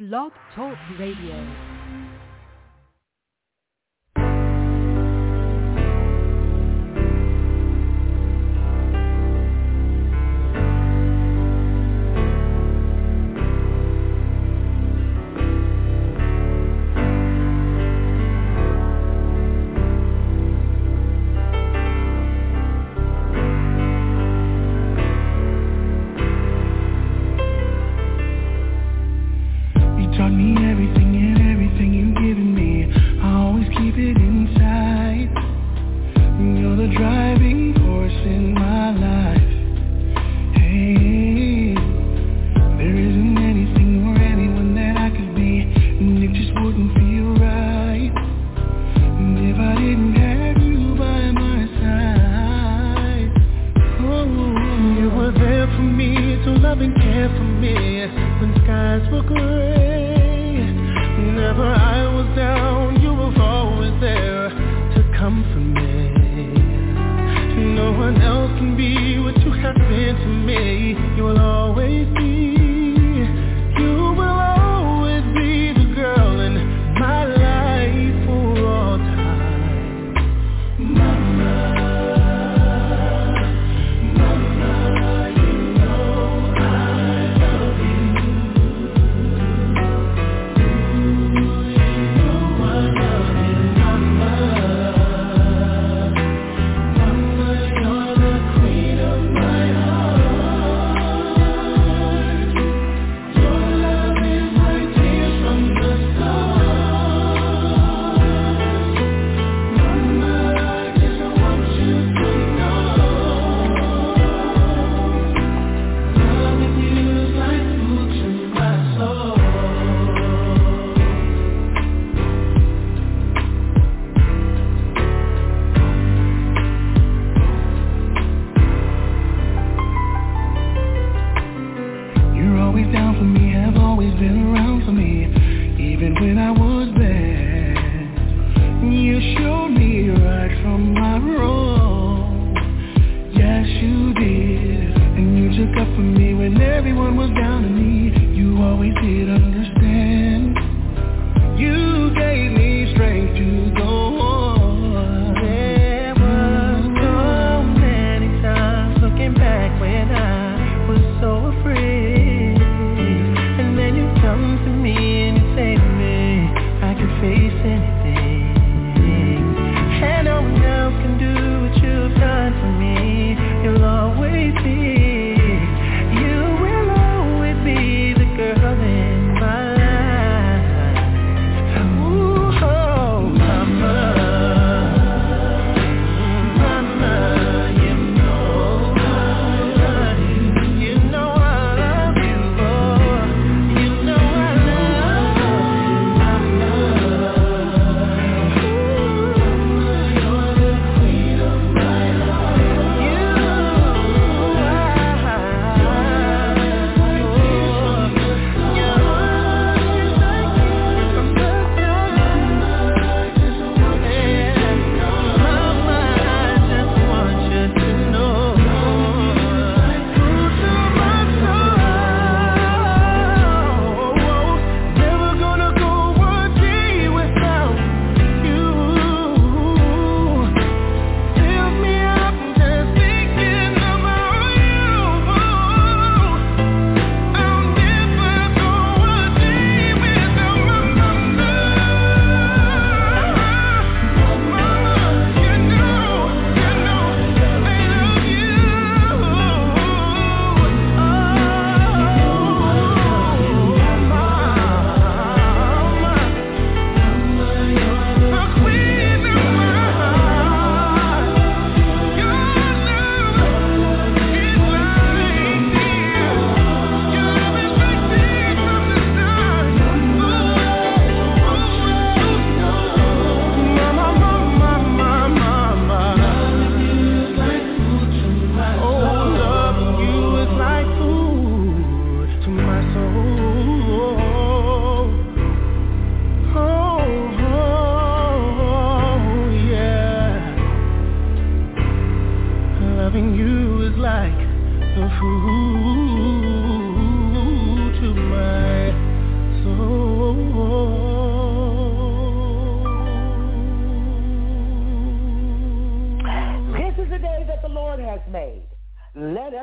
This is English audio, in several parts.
Blog Talk Radio.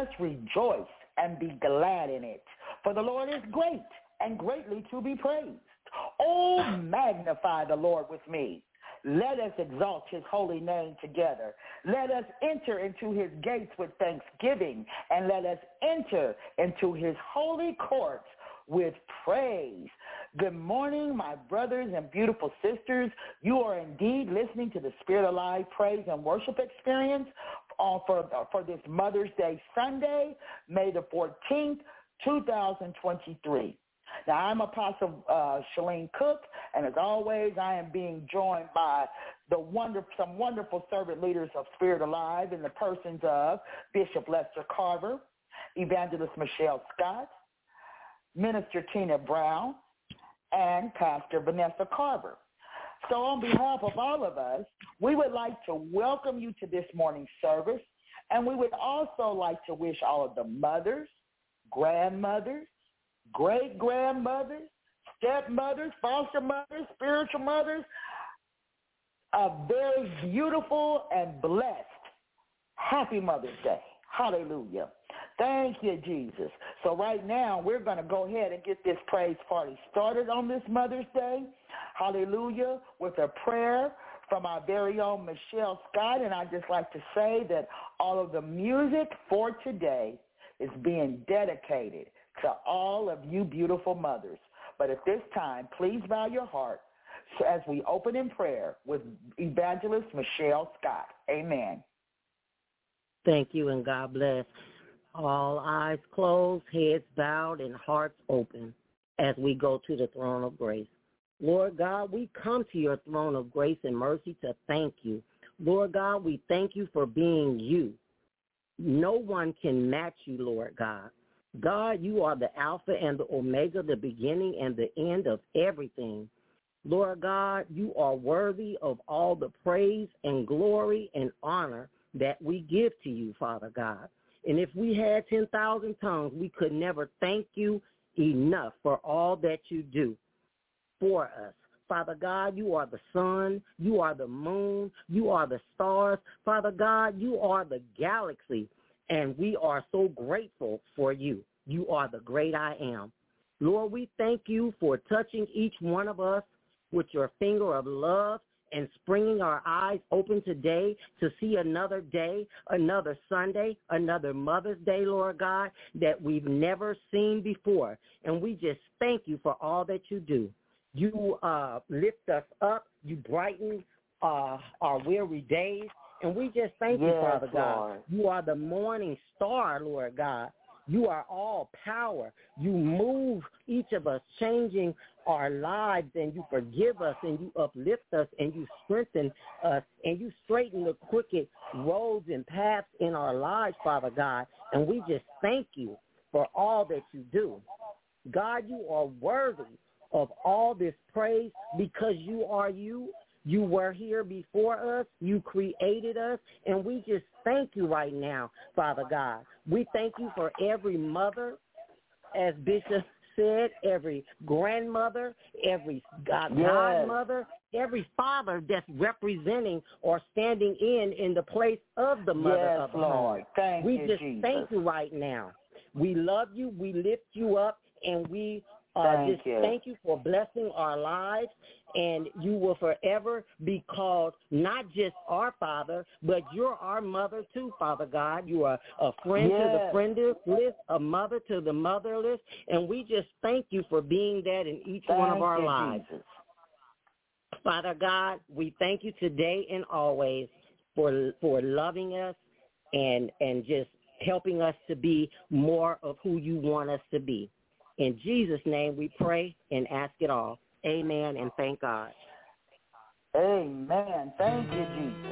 rejoice and be glad in it. For the Lord is great and greatly to be praised. Oh, magnify the Lord with me. Let us exalt his holy name together. Let us enter into his gates with thanksgiving, and let us enter into his holy courts with praise. Good morning, my brothers and beautiful sisters. You are indeed listening to the Spirit Alive Praise and Worship Experience for this Mother's Day Sunday, May the 14th, 2023. Now, I'm Apostle Shalene Cook, and as always, I am being joined by some wonderful servant leaders of Spirit Alive in the persons of Bishop Lester Carver, Evangelist Michelle Scott, Minister Tina Brown, and Pastor Vanessa Carver. So on behalf of all of us, we would like to welcome you to this morning's service, and we would also like to wish all of the mothers, grandmothers, great-grandmothers, stepmothers, foster mothers, spiritual mothers, a very beautiful and blessed Happy Mother's Day. Hallelujah. Thank you, Jesus. So right now, we're going to go ahead and get this praise party started on this Mother's Day. Hallelujah. With a prayer from our very own Michelle Scott. And I'd just like to say that all of the music for today is being dedicated to all of you beautiful mothers. But at this time, please bow your heart as we open in prayer with Evangelist Michelle Scott. Amen. Thank you, and God bless. All eyes closed, heads bowed, and hearts open as we go to the throne of grace. Lord God, we come to your throne of grace and mercy to thank you. Lord God, we thank you for being you. No one can match you, Lord God. God, you are the Alpha and the Omega, the beginning and the end of everything. Lord God, you are worthy of all the praise and glory and honor that we give to you, Father God. And if we had 10,000 tongues, we could never thank you enough for all that you do for us. Father God, you are the sun, you are the moon, you are the stars. Father God, you are the galaxy, and we are so grateful for you. You are the great I am. Lord, we thank you for touching each one of us with your finger of love and springing our eyes open today to see another day, another Sunday, another Mother's Day, Lord God, that we've never seen before. And we just thank you for all that you do. You lift us up. You brighten our weary days. And we just thank you, Father God. Lord. You are the morning star, Lord God. You are all power. You move each of us, changing our lives, and you forgive us, and you uplift us, and you strengthen us, and you straighten the crooked roads and paths in our lives, Father God. And we just thank you for all that you do. God, you are worthy of all this praise because you are you. You were here before us. You created us, and we just thank you right now, Father God. We thank you for every mother, as Bishop said, every grandmother, every godmother, every father that's representing or standing in the place of the mother of the home. We just thank you right now. We love you. We lift you up, and we thank you for blessing our lives, and you will forever be called not just our Father, but you're our mother too, Father God. You are a friend to the friendless, a mother to the motherless, and we just thank you for being that in each one of our lives. Jesus. Father God, we thank you today and always for loving us and just helping us to be more of who you want us to be. In Jesus' name we pray and ask it all. Amen, and thank God. Amen. Thank you, Jesus.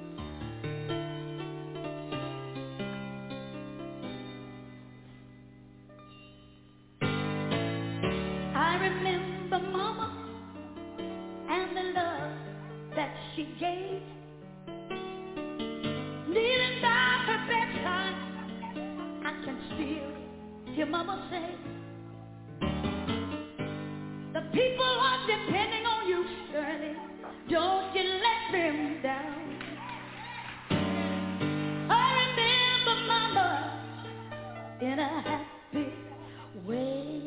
I remember Mama and the love that she gave. Kneeling by her bedside, I can still hear Mama say, the people are depending on you, Shirley. Don't you let them down. I remember Mama happy way.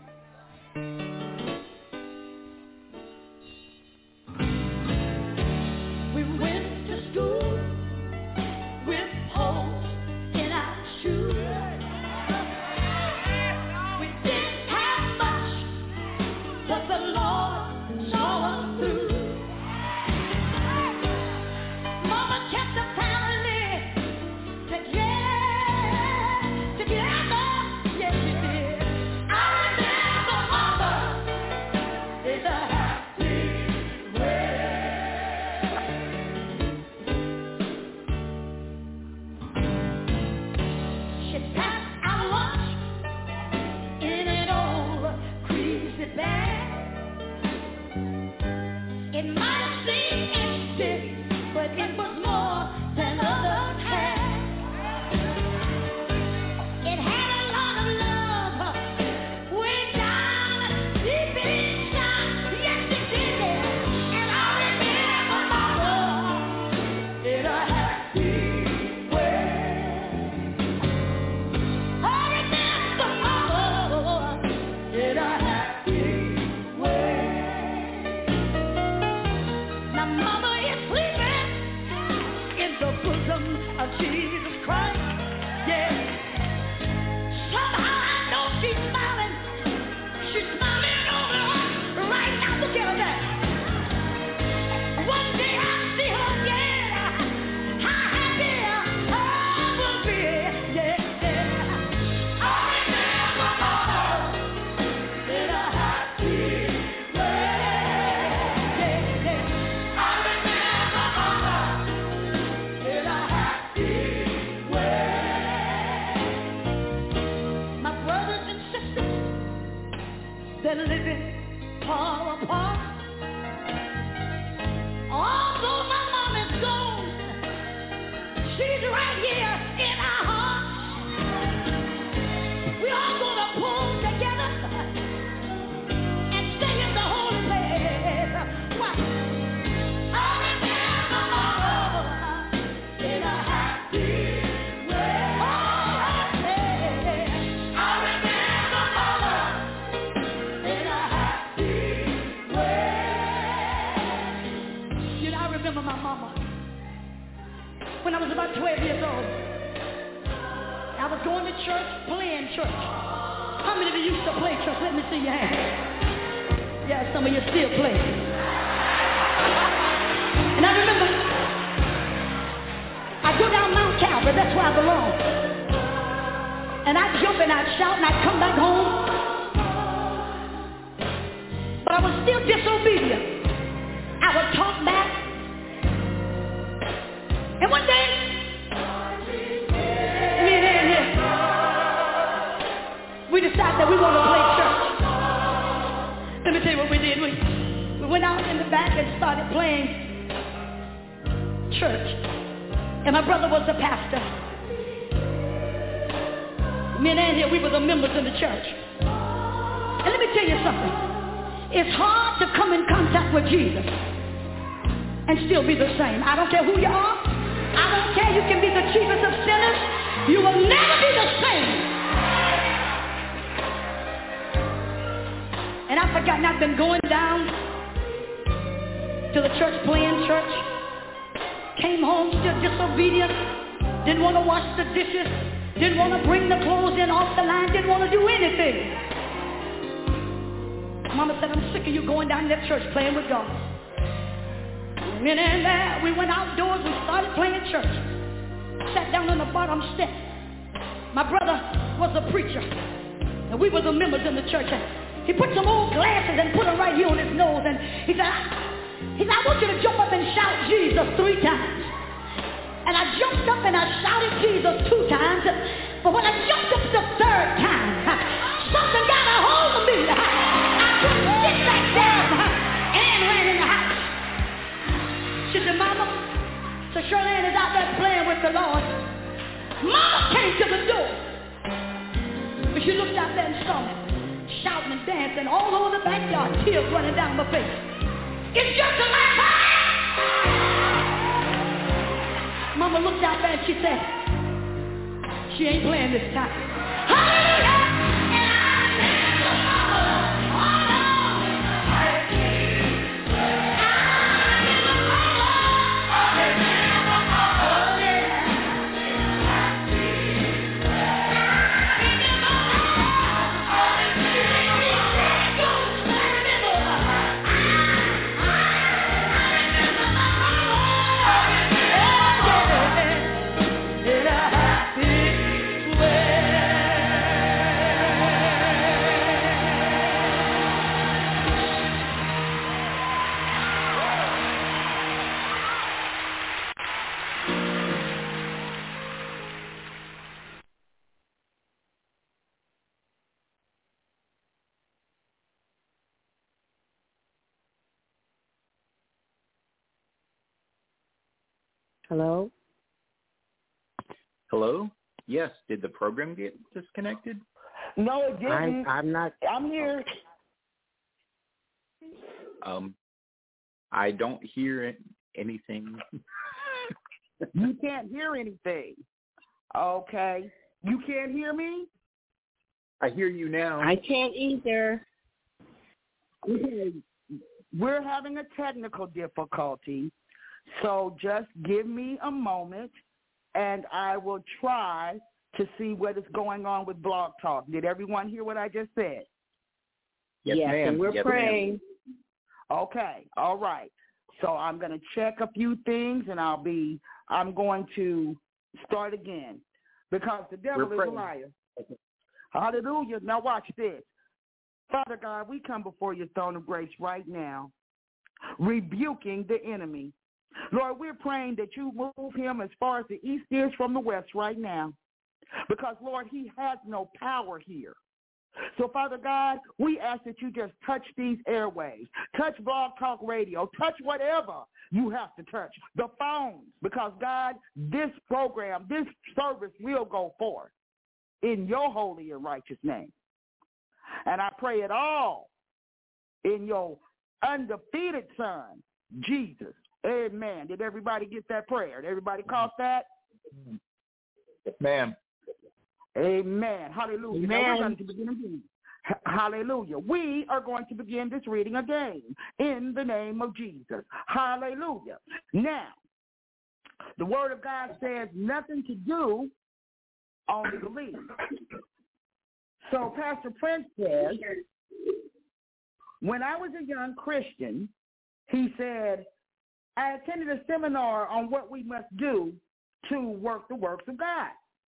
We went to school with holes in our shoes. We didn't have much, but the Lord saw us through. Mama kept the family together, yes she did. I remember Mama in a happy way. She packed our lunch in an old greasy bag. It might seem empty, but it was more than others had. It had a lot of love way down deep inside. Yes, it did. And I remember Mama in a happy way. I remember Mama in a happy way. Now Mama is sleeping in the bosom of Jesus Christ. Yeah. Somehow I know she's smiling. She's smiling over us right now. Look at her there. One day I'll see her again. How happy I will be. Yeah, yeah. I remember Mama in a happy way. Yeah, yeah. I remember Mama in a happy way. My brothers and sisters, they're living far apart. Although my mom is gone, she's right here in our hearts. We all gonna pull together and stay in the holy place. Why? I remember Mama in a happy way. Oh, yeah. I remember Mama in a happy way. You know, I remember my mama when I was about 12 years old. I was going to church, playing church. How many of you used to play church? Let me see your hand. Yeah, some of you still play. And I remember I'd go down Mount Calvary, that's where I belong. And I'd jump and I'd shout and I'd come back home. But I was still disobedient. I would talk back. And one day, me and Ann here, we decided that we want to play church. Let me tell you what we did. We went out in the back and started playing church. And my brother was the pastor. Me and Ann here, we were the members in the church. And let me tell you something. It's hard to come in contact with Jesus and still be the same. I don't care who you are. I don't care. You can be the chiefest of sinners. You will never be the same. And I've forgotten I've been going down to the church, playing church. Came home still disobedient. Didn't want to wash the dishes. Didn't want to bring the clothes in off the line. Didn't want to do anything. Mama said, I'm sick of you going down to that church playing with God. And then there, we went outdoors. We started playing church. Sat down on the bottom step. My brother was a preacher. And we were the members in the church. And he put some old glasses and put them right here on his nose. And he said, I want you to jump up and shout Jesus 3 times. And I jumped up and I shouted Jesus 2 times. But when I jumped up the 3rd time, something got a hold of me. I couldn't sit back down. Ann ran in the house. She said, Mama, so Shirley is out there playing with the Lord. Mama came to the door. But she looked out there and saw me, shouting and dancing all over the backyard, tears running down my face. It's just a laugh. Mama looked out there and she said, she ain't playing this time. Hallelujah! Hello? Hello? Yes. Did the program get disconnected? No, it didn't. I'm not. I'm here. I don't hear anything. You can't hear anything. Okay. You can't hear me? I hear you now. I can't either. Okay. We're having a technical difficulty, so just give me a moment, and I will try to see what is going on with Blog Talk. Did everyone hear what I just said? Yes, ma'am. And we're praying. Okay, all right. So I'm going to check a few things, and I'm going to start again because the devil is a liar. Okay. Hallelujah. Now watch this. Father God, we come before your throne of grace right now, rebuking the enemy. Lord, we're praying that you move him as far as the east is from the west right now because, Lord, he has no power here. So, Father God, we ask that you just touch these airways, touch Blog Talk Radio, touch whatever you have to touch, the phones, because, God, this program, this service will go forth in your holy and righteous name. And I pray it all in your undefeated Son, Jesus. Amen. Did everybody get that prayer? Did everybody caught that? Yes, ma'am. Amen. Hallelujah. Amen. Now we're going to begin again. Hallelujah. We are going to begin this reading again in the name of Jesus. Hallelujah. Now, the Word of God says nothing to do, only believe. So Pastor Prince says, when I was a young Christian, he said, I attended a seminar on what we must do to work the works of God.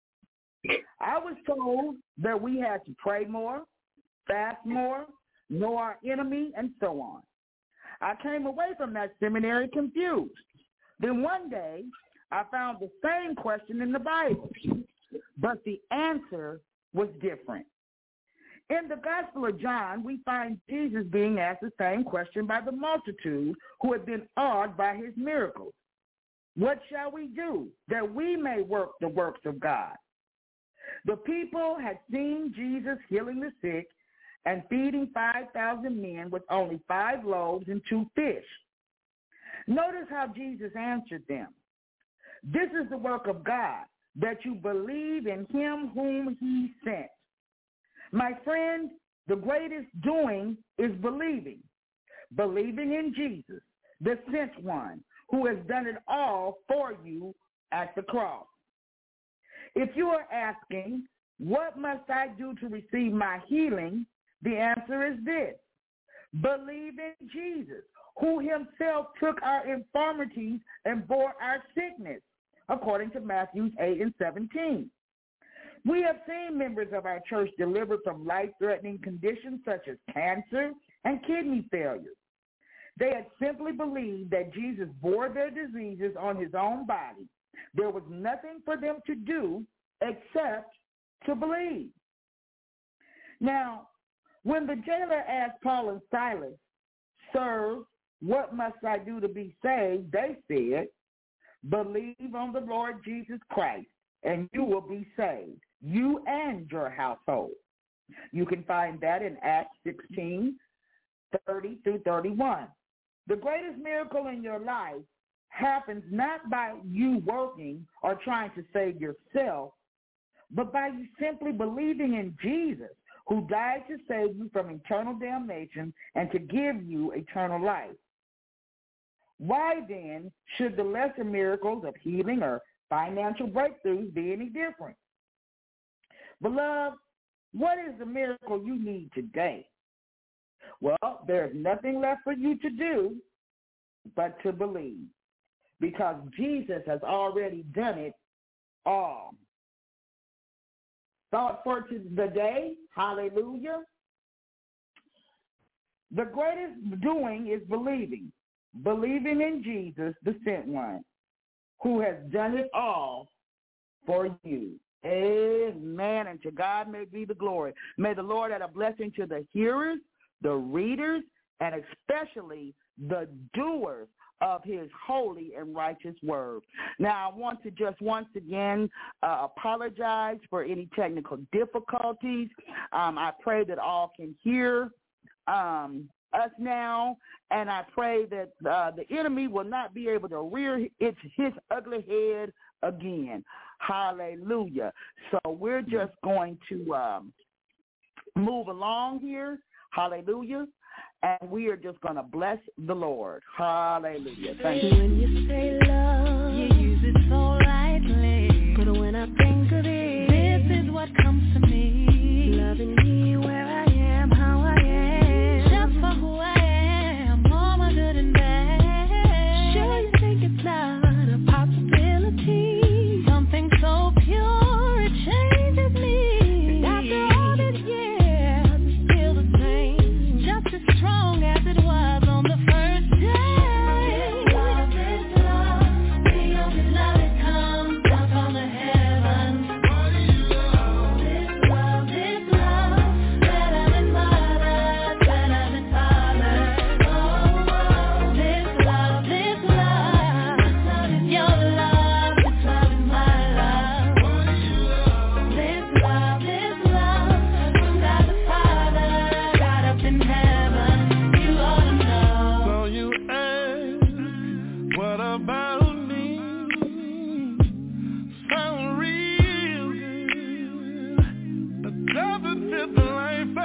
I was told that we had to pray more, fast more, know our enemy, and so on. I came away from that seminary confused. Then one day, I found the same question in the Bible, but the answer was different. In the Gospel of John, we find Jesus being asked the same question by the multitude who had been awed by his miracles. What shall we do that we may work the works of God? The people had seen Jesus healing the sick and feeding 5,000 men with only 5 loaves and 2 fish. Notice how Jesus answered them. This is the work of God, that you believe in him whom he sent. My friend, the greatest doing is believing. Believing in Jesus, the sent one, who has done it all for you at the cross. If you are asking, what must I do to receive my healing? The answer is this. Believe in Jesus, who himself took our infirmities and bore our sickness, according to Matthew 8:17. We have seen members of our church delivered from life-threatening conditions such as cancer and kidney failure. They had simply believed that Jesus bore their diseases on his own body. There was nothing for them to do except to believe. Now, when the jailer asked Paul and Silas, "Sirs, what must I do to be saved?" they said, "Believe on the Lord Jesus Christ, and you will be saved, you and your household." You can find that in Acts 16:30-31. The greatest miracle in your life happens not by you working or trying to save yourself, but by you simply believing in Jesus, who died to save you from eternal damnation and to give you eternal life. Why then should the lesser miracles of healing or financial breakthroughs be any different? Beloved, what is the miracle you need today? Well, there's nothing left for you to do but to believe, because Jesus has already done it all. Thought for the day, hallelujah. The greatest doing is believing. Believing in Jesus, the sent one, who has done it all for you. Amen. And to God may be the glory. May the Lord add a blessing to the hearers, the readers, and especially the doers of his holy and righteous word. Now, I want to just once again apologize for any technical difficulties. I pray that all can hear us now, and I pray that the enemy will not be able to rear his ugly head again. Hallelujah. So we're just going to move along here. Hallelujah. And we are just going to bless the Lord. Hallelujah. Thank you. When you say love, you use it so lightly. But when I think of it, this is what comes to me. Loving me where I am, how I am. Just for who I am, all my good and bad. Sure you think it's not a possibility. Something so pure, it changes me. After all these years, it's still the same. Just as strong as it was on the first day. This love, the only love that comes down from the heavens. This love, better than mother, better than father. Oh, this love is your love, this love is my love. This love from God the Father, God up in heaven. You ought to know. So you ask, what about me? Sound real good, but doesn't fit the life I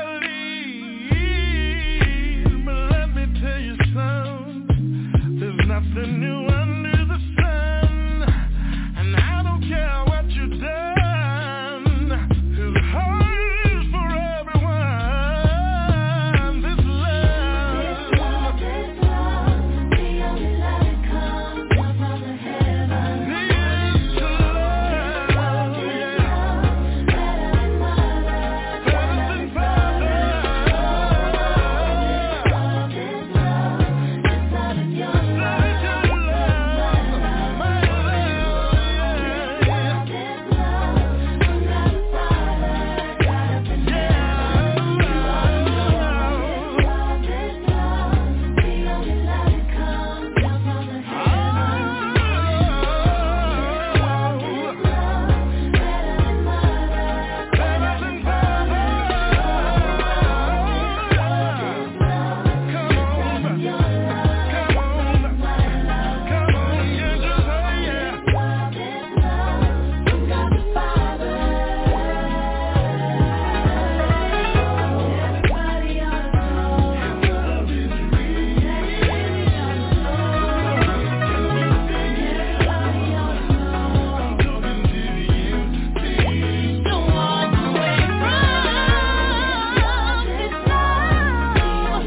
lead. But let me tell you something, there's nothing new under the sun, and I don't care what you've done. His heart is for everyone. This love, The only love that comes down from the heavens. is to love, yeah. Better than mother, Better than father. this love is your love. My love, yeah. This love from God the Father, God up in heaven. This love, the only love that comes down from the heavens. Better than mother, Better than father. Come on, your love. come on, come on, you just say yeah. This love from God the Father. Everybody ought to know. Love is real. Everybody ought to know. Don't walk away from this love.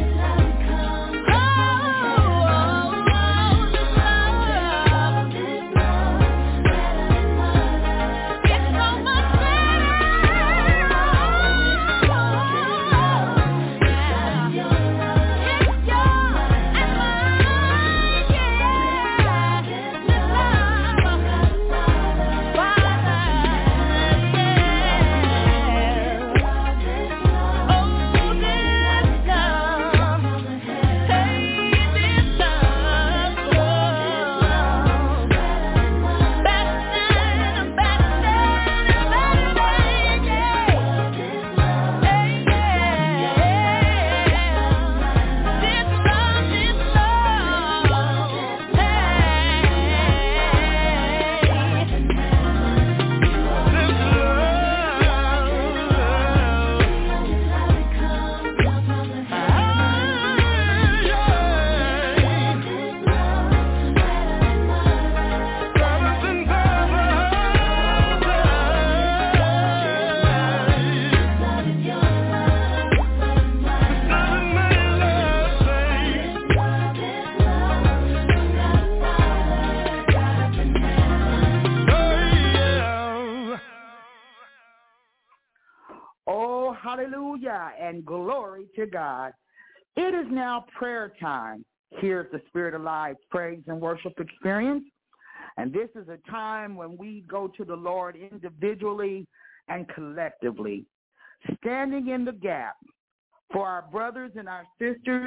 Oh, hallelujah, and glory to God. It is now prayer time here at the Spirit Alive Praise and Worship Experience. And this is a time when we go to the Lord individually and collectively, standing in the gap for our brothers and our sisters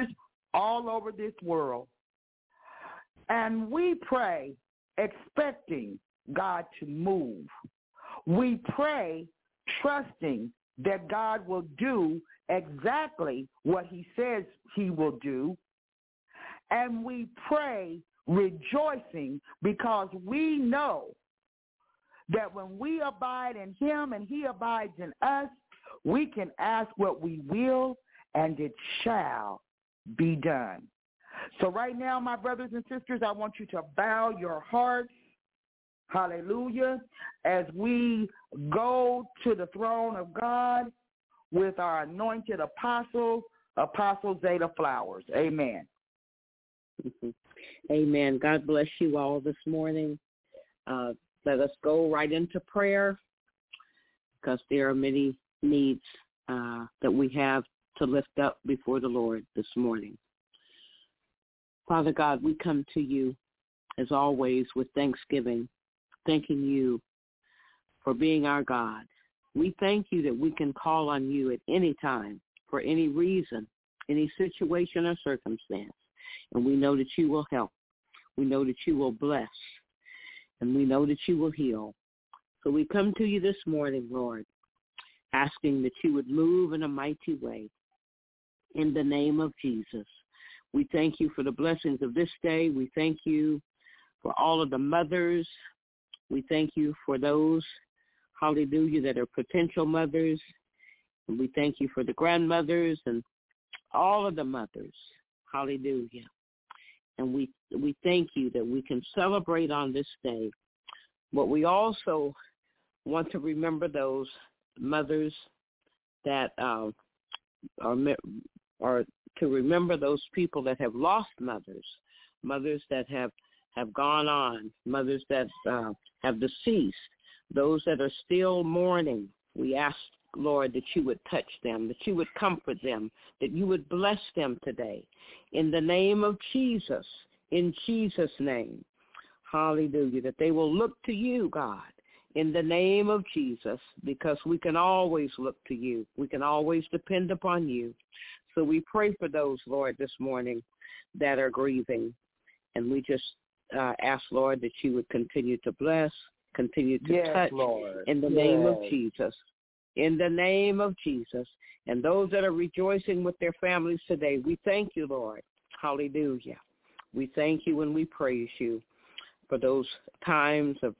all over this world. And we pray expecting God to move. We pray trusting that God will do exactly what he says he will do. And we pray rejoicing because we know that when we abide in him and he abides in us, we can ask what we will and it shall be done. So right now, my brothers and sisters, I want you to bow your hearts, hallelujah, as we go to the throne of God with our anointed apostle, Apostle Zeta Flowers. Amen. Amen. God bless you all this morning. Let us go right into prayer because there are many needs that we have to lift up before the Lord this morning. Father God, we come to you as always with thanksgiving, thanking you for being our God. We thank you that we can call on you at any time for any reason, any situation or circumstance. And we know that you will help. We know that you will bless. And we know that you will heal. So we come to you this morning, Lord, asking that you would move in a mighty way in the name of Jesus. We thank you for the blessings of this day. We thank you for all of the mothers. We thank you for those, hallelujah, that are potential mothers. And we thank you for the grandmothers and all of the mothers. Hallelujah. And we thank you that we can celebrate on this day. But we also want to remember those mothers that are to remember those people that have lost mothers that have gone on, mothers that have deceased, those that are still mourning. We ask, Lord, that you would touch them, that you would comfort them, that you would bless them today. In the name of Jesus, in Jesus' name, hallelujah, that they will look to you, God, in the name of Jesus, because we can always look to you. We can always depend upon you. So we pray for those, Lord, this morning that are grieving. And we just ask, Lord, that you would continue to bless, continue to touch, Lord, in the name of Jesus. In the name of Jesus. And those that are rejoicing with their families today, we thank you, Lord. Hallelujah. We thank you and we praise you for those times of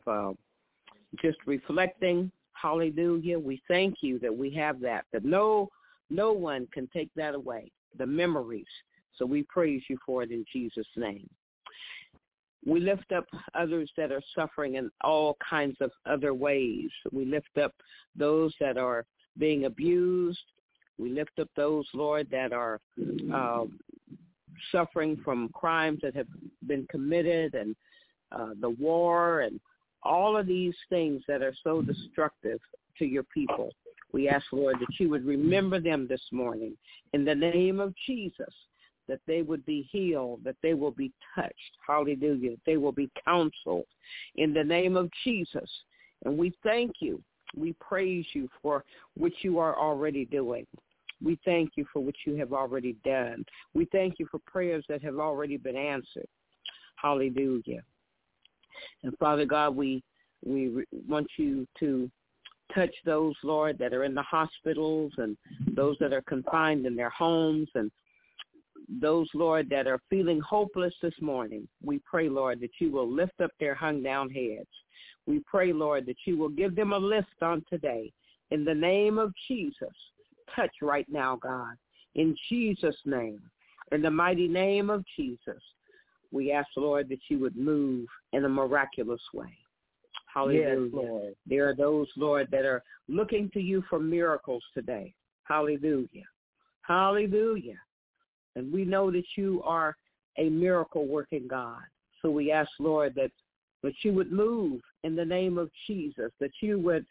just reflecting. Hallelujah. We thank you that we have that no one can take that away, the memories. So we praise you for it in Jesus' name. We lift up others that are suffering in all kinds of other ways. We lift up those that are being abused. We lift up those, Lord, that are suffering from crimes that have been committed and the war and all of these things that are so destructive to your people. We ask, Lord, that you would remember them this morning in the name of Jesus, that they would be healed, that they will be touched, hallelujah, that they will be counseled in the name of Jesus. And we thank you. We praise you for what you are already doing. We thank you for what you have already done. We thank you for prayers that have already been answered. Hallelujah. And Father God, we want you to touch those, Lord, that are in the hospitals and those that are confined in their homes and those, Lord, that are feeling hopeless this morning. We pray, Lord, that you will lift up their hung down heads. We pray, Lord, that you will give them a lift on today. In the name of Jesus, touch right now, God. In Jesus' name, in the mighty name of Jesus, we ask, Lord, that you would move in a miraculous way. Hallelujah. Yes, Lord. There are those, Lord, that are looking to you for miracles today. Hallelujah. Hallelujah. And we know that you are a miracle-working God. So we ask, Lord, that you would move in the name of Jesus, that you would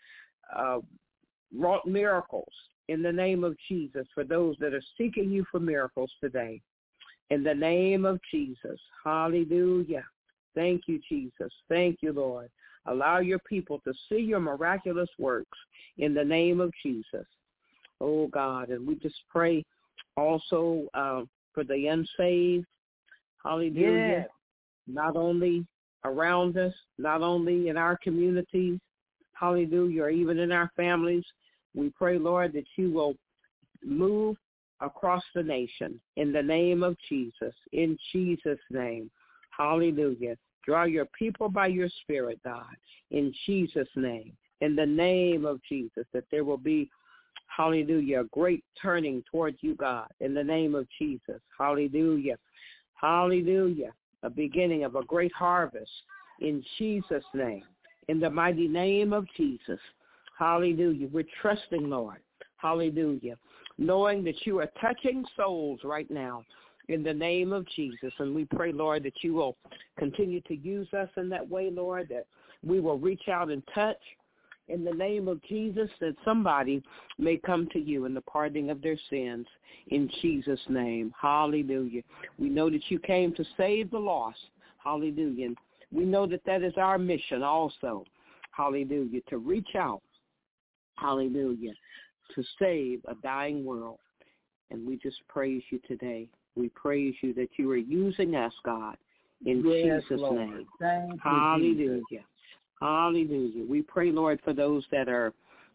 wrought miracles in the name of Jesus for those that are seeking you for miracles today. In the name of Jesus. Hallelujah. Thank you, Jesus. Thank you, Lord. Allow your people to see your miraculous works in the name of Jesus. Oh, God, and we just pray also for the unsaved. Hallelujah. Yes. Not only around us, not only in our communities, hallelujah, or even in our families. We pray, Lord, that you will move across the nation in the name of Jesus, in Jesus' name. Hallelujah. Draw your people by your Spirit, God, in Jesus' name, in the name of Jesus, that there will be, hallelujah, a great turning towards you, God, in the name of Jesus. Hallelujah. Hallelujah. A beginning of a great harvest in Jesus' name, in the mighty name of Jesus. Hallelujah. We're trusting, Lord. Hallelujah. Knowing that you are touching souls right now in the name of Jesus. And we pray, Lord, that you will continue to use us in that way, Lord, that we will reach out and touch in the name of Jesus, that somebody may come to you in the pardoning of their sins in Jesus' name. Hallelujah. We know that you came to save the lost. Hallelujah. And we know that that is our mission also. Hallelujah. To reach out. Hallelujah. To save a dying world. And we just praise you today. We praise you that you are using us, God, in Jesus' Lord. name. Thank you, Hallelujah. Jesus. Hallelujah. We pray, Lord, for those that are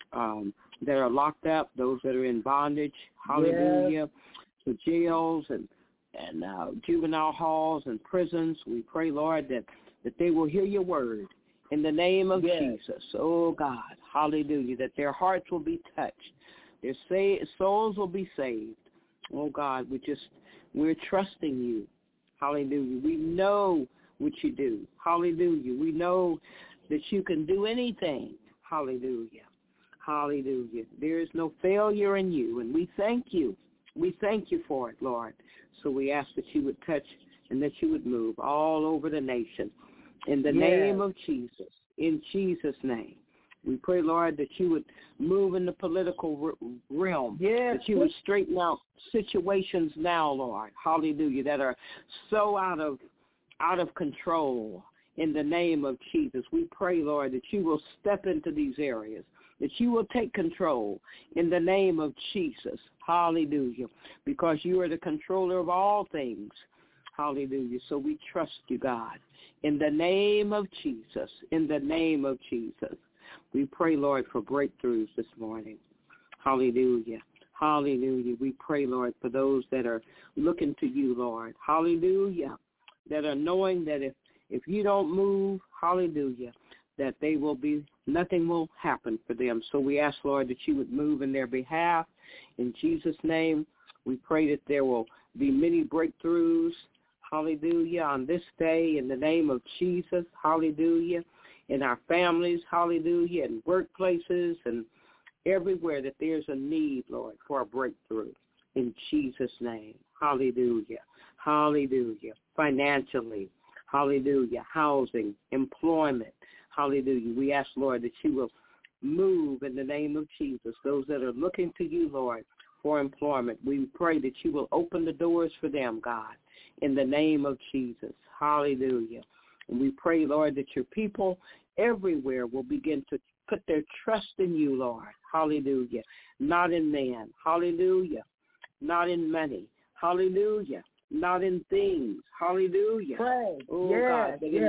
locked up, those that are in bondage. Hallelujah. To jails and juvenile halls and prisons. We pray, Lord, that they will hear your word in the name of Jesus. Oh, God. Hallelujah. That their hearts will be touched. Their souls will be saved. Oh, God, we're trusting you. Hallelujah. We know what you do. Hallelujah. We know that you can do anything. Hallelujah. Hallelujah. There is no failure in you, and we thank you. We thank you for it, Lord. So we ask that you would touch and that you would move all over the nation in the name of Jesus, in Jesus' name. We pray, Lord, that you would move in the political realm, that you would straighten out situations now, Lord, hallelujah, that are so out of control in the name of Jesus. We pray, Lord, that you will step into these areas, that you will take control in the name of Jesus, hallelujah, because you are the controller of all things, hallelujah. So we trust you, God, in the name of Jesus, in the name of Jesus. We pray, Lord, for breakthroughs this morning. Hallelujah. Hallelujah. We pray, Lord, for those that are looking to you, Lord. Hallelujah. That are knowing that if you don't move, hallelujah, that nothing will happen for them. So we ask, Lord, that you would move in their behalf. In Jesus' name, we pray that there will be many breakthroughs, hallelujah, on this day in the name of Jesus, hallelujah. In our families, hallelujah, in workplaces and everywhere that there's a need, Lord, for a breakthrough. In Jesus' name, hallelujah, hallelujah. Financially, hallelujah, housing, employment, hallelujah. We ask, Lord, that you will move in the name of Jesus. Those that are looking to you, Lord, for employment, we pray that you will open the doors for them, God, in the name of Jesus, hallelujah. And we pray, Lord, that your people everywhere will begin to put their trust in you, Lord. Hallelujah. Not in man. Hallelujah. Not in money. Hallelujah. Not in things. Hallelujah. Pray. Oh, God, but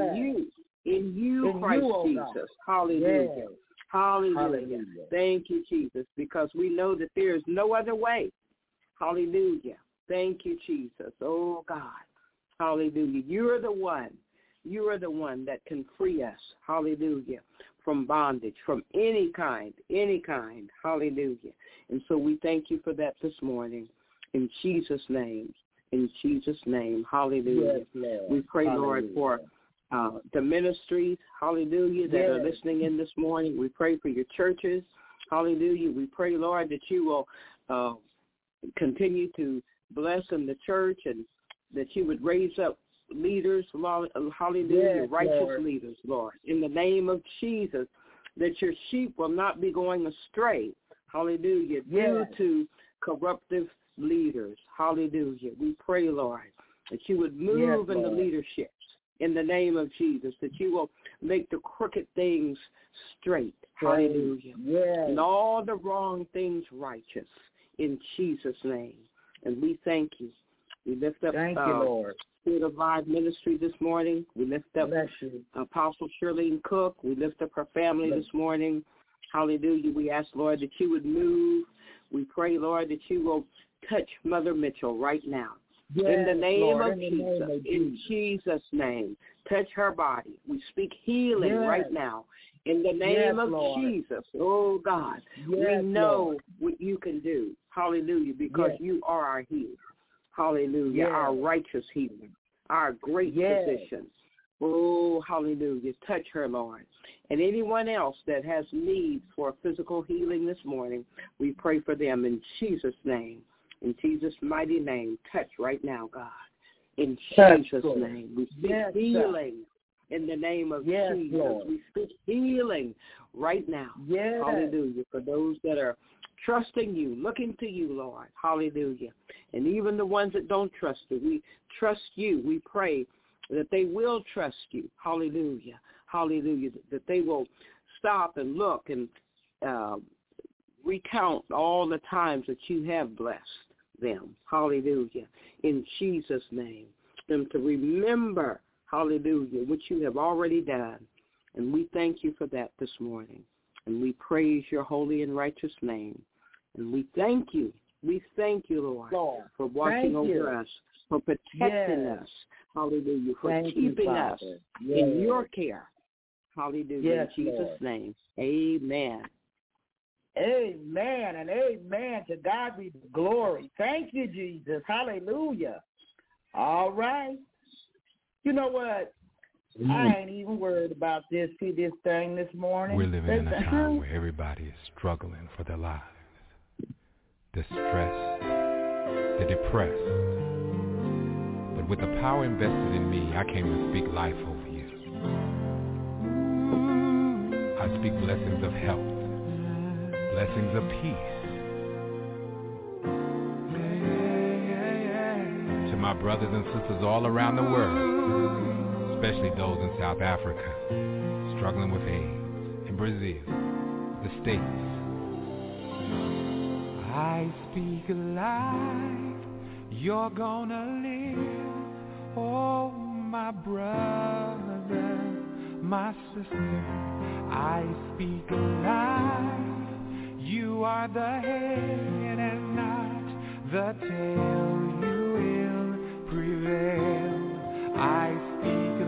in you, Christ Jesus. Hallelujah. Hallelujah. Thank you, Jesus, because we know that there is no other way. Hallelujah. Thank you, Jesus. Oh, God. Hallelujah. You are the one. You are the one that can free us, hallelujah, from bondage, from any kind, hallelujah. And so we thank you for that this morning in Jesus' name, hallelujah. Yes, we pray, Lord, for the ministries, hallelujah, that are listening in this morning. We pray for your churches, hallelujah. We pray, Lord, that you will continue to bless in the church and that you would raise up leaders, hallelujah, righteous leaders, Lord, in the name of Jesus, that your sheep will not be going astray, hallelujah, due to corruptive leaders, hallelujah. We pray, Lord, that you would move in the leaderships in the name of Jesus, that you will make the crooked things straight, hallelujah, and all the wrong things righteous in Jesus' name. And we thank you. We lift up Thank you, Lord. Spirit of Live Ministry this morning. We lift up Apostle Shirlene Cook. We lift up her family this morning. Hallelujah. We ask, Lord, that you would move. We pray, Lord, that you will touch Mother Mitchell right now. Yes, in the name Lord, of Jesus. In Jesus' name. Touch her body. We speak healing right now. In the name of Jesus. Oh, God. We know what you can do. Hallelujah. Because you are our healer. Hallelujah. Our righteous healer. Our great physician. Oh, hallelujah. Touch her, Lord. And anyone else that has need for physical healing this morning, we pray for them in Jesus' name. In Jesus' mighty name, touch right now, God. In Jesus' name, we speak healing in the name of Jesus. Lord. We speak healing right now. Hallelujah. For those that are trusting you, looking to you, Lord. Hallelujah. And even the ones that don't trust you, we trust you. We pray that they will trust you. Hallelujah. Hallelujah. That they will stop and look and recount all the times that you have blessed them. Hallelujah. In Jesus' name. Them to remember, hallelujah, what you have already done. And we thank you for that this morning. And we praise your holy and righteous name. And we thank you. We thank you, Lord, for watching over us, for protecting us. Hallelujah. For keeping us in your care. Hallelujah. In Jesus' name. Amen. Amen and amen. To God be the glory. Thank you, Jesus. Hallelujah. All right. You know what? I ain't even worried about this thing this morning. We're living in a time where everybody is struggling for their lives. The stressed, the depressed. But with the power invested in me, I came to speak life over you. I speak blessings of health, blessings of peace. To my brothers and sisters all around the world, especially those in South Africa, struggling with AIDS, in Brazil, the States. I speak life, you're gonna live, oh my brother, my sister. I speak life, you are the head and not the tail, you will prevail. I speak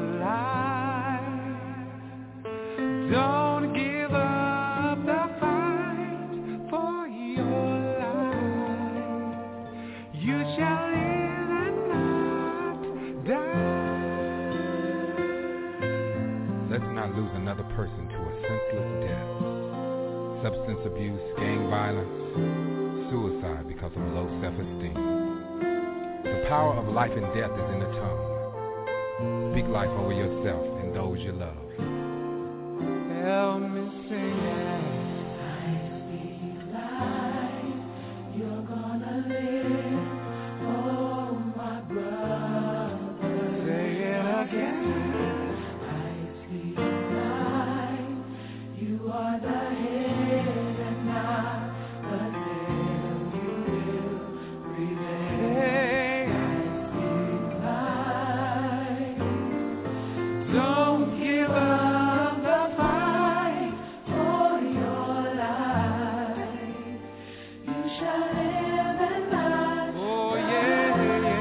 life, don't give up the fight for your life. You shall live and not die. Let's not lose another person to a senseless death. Substance abuse, gang violence, suicide because of low self-esteem. The power of life and death is in the tongue. Speak life over yourself and those you love. Help me sing it. I speak life, you're gonna live, oh my brother. Say it again. I speak life, you are the head and not the tail, you will prevail. I speak life, don't give up the fight for your life. You shall live and not. Oh yeah,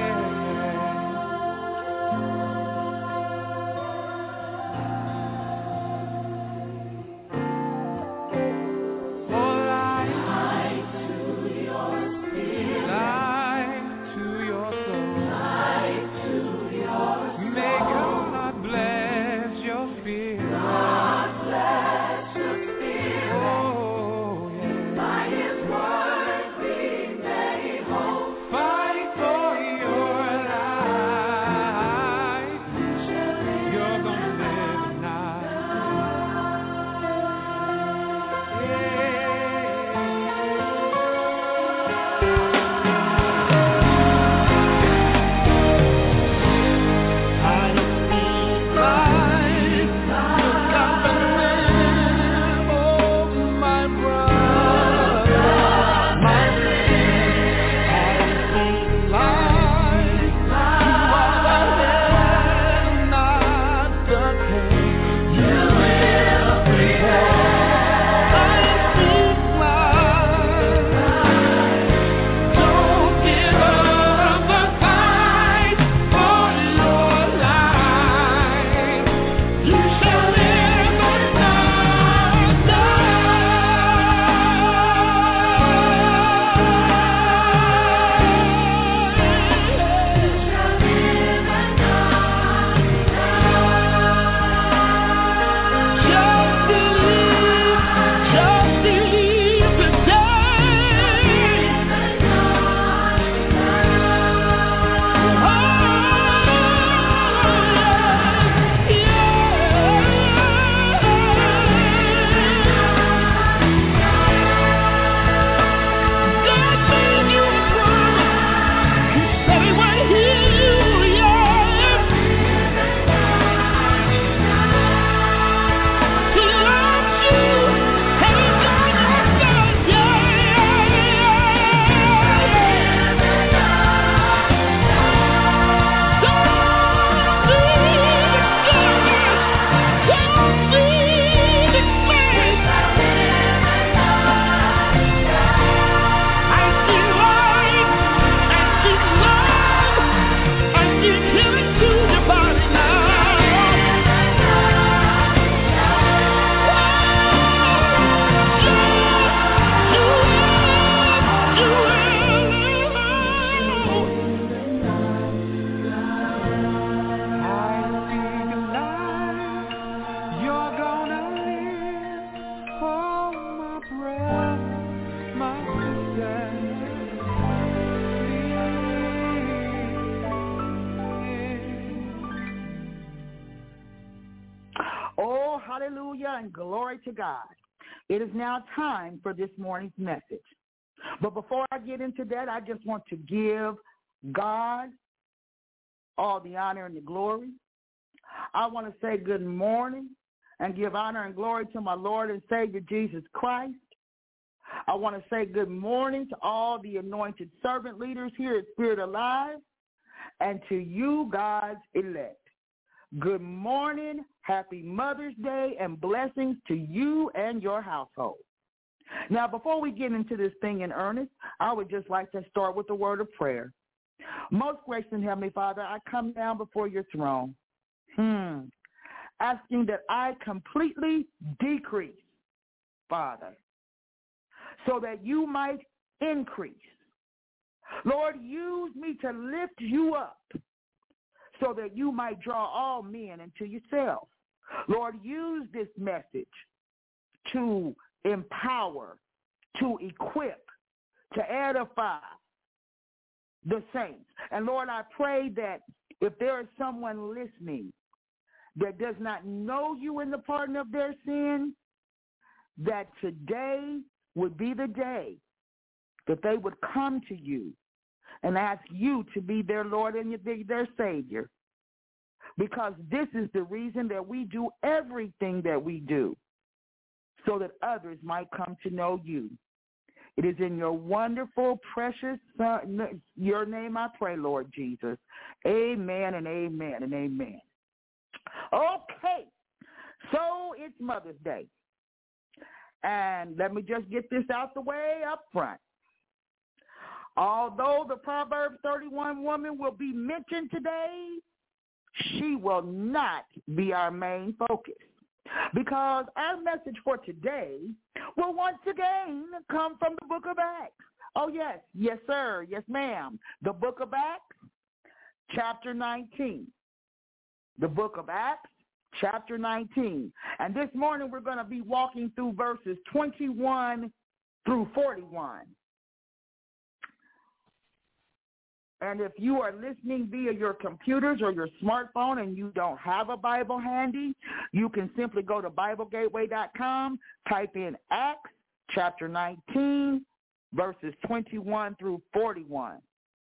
life to your spirit, life to your soul, life to your soul. May God bless. hallelujah, and glory to God. It is now time for this morning's message. But before I get into that, I just want to give God all the honor and the glory. I want to say good morning and give honor and glory to my Lord and Savior Jesus Christ. I want to say good morning to all the anointed servant leaders here at Spirit Alive and to you, God's elect. Good morning, happy Mother's Day, and blessings to you and your household. Now, before we get into this thing in earnest, I would just like to start with a word of prayer. Most gracious and Heavenly Father, I come down before your throne, asking that I completely decrease, Father, so that you might increase. Lord, use me to lift you up so that you might draw all men into yourself. Lord, use this message to empower, to equip, to edify the saints. And Lord, I pray that if there is someone listening that does not know you in the pardon of their sin, that today would be the day that they would come to you and ask you to be their Lord and their Savior. Because this is the reason that we do everything that we do, so that others might come to know you. It is in your wonderful, precious Son, your name I pray, Lord Jesus. Amen and amen and amen. Okay, so it's Mother's Day. And let me just get this out the way up front. Although the Proverbs 31 woman will be mentioned today, she will not be our main focus, because our message for today will once again come from the book of Acts. Oh, yes. Yes, sir. Yes, ma'am. The book of Acts, chapter 19. The book of Acts, chapter 19. And this morning we're going to be walking through verses 21 through 41. And if you are listening via your computers or your smartphone and you don't have a Bible handy, you can simply go to BibleGateway.com, type in Acts chapter 19, verses 21 through 41.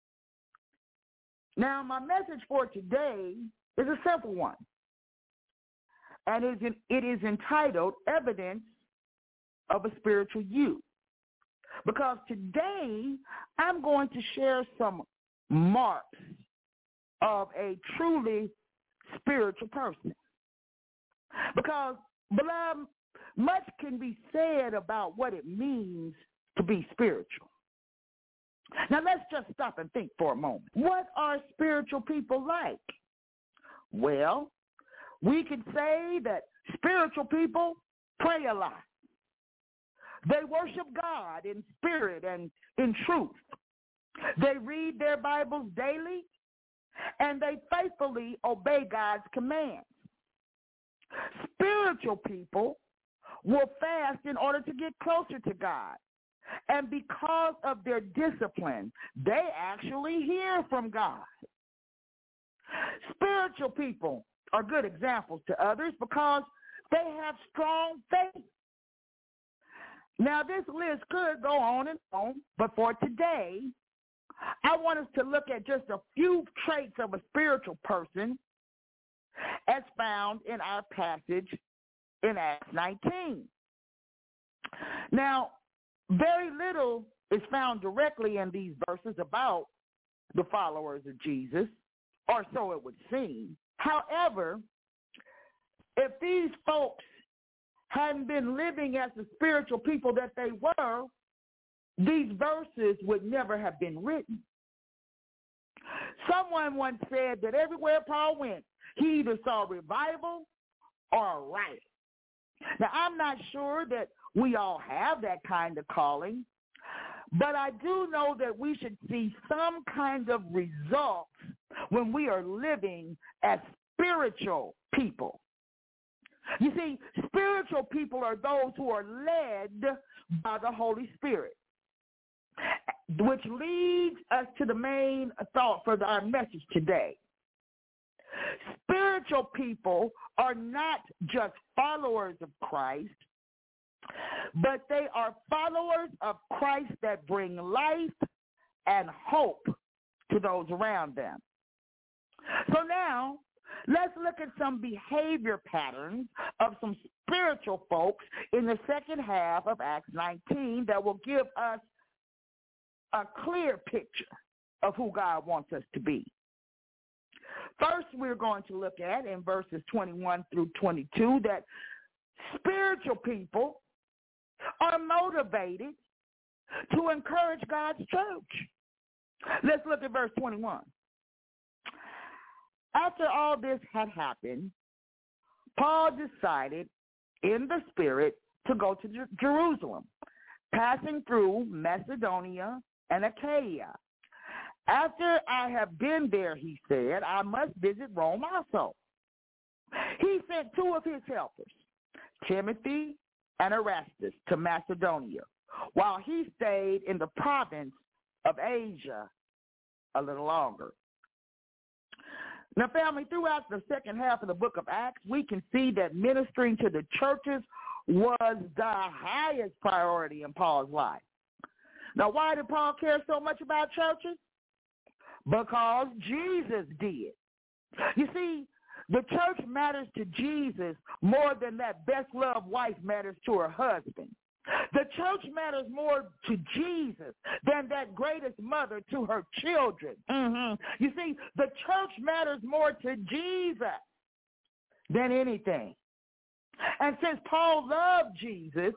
Now, my message for today is a simple one, and it is entitled Evidence of a Spiritual You. Because today I'm going to share some marks of a truly spiritual person. Because, beloved, much can be said about what it means to be spiritual. Now, let's just stop and think for a moment. What are spiritual people like? Well, we could say that spiritual people pray a lot. They worship God in spirit and in truth. They read their Bibles daily, and they faithfully obey God's commands. Spiritual people will fast in order to get closer to God. And because of their discipline, they actually hear from God. Spiritual people are good examples to others because they have strong faith. Now, this list could go on and on, but for today, I want us to look at just a few traits of a spiritual person as found in our passage in Acts 19. Now, very little is found directly in these verses about the followers of Jesus, or so it would seem. However, if these folks hadn't been living as the spiritual people that they were, these verses would never have been written. Someone once said that everywhere Paul went, he either saw revival or a riot. Now, I'm not sure that we all have that kind of calling, but I do know that we should see some kind of results when we are living as spiritual people. You see, spiritual people are those who are led by the Holy Spirit, which leads us to the main thought for our message today. Spiritual spiritual people are not just followers of Christ, but they are followers of Christ that bring life and hope to those around them. So now, let's look at some behavior patterns of some spiritual folks in the second half of Acts 19 that will give us a clear picture of who God wants us to be. First, we're going to look at in verses 21 through 22 that spiritual people are motivated to encourage God's church. Let's look at verse 21. After all this had happened, Paul decided in the Spirit to go to Jerusalem, passing through Macedonia and Achaia. After I have been there, he said, I must visit Rome also. He sent two of his helpers, Timothy and Erastus, to Macedonia, while he stayed in the province of Asia a little longer. Now, family, throughout the second half of the book of Acts, we can see that ministering to the churches was the highest priority in Paul's life. Now, why did Paul care so much about churches? Because Jesus did. You see, the church matters to Jesus more than that best-loved wife matters to her husband. The church matters more to Jesus than that greatest mother to her children. You see, the church matters more to Jesus than anything. And since Paul loved Jesus,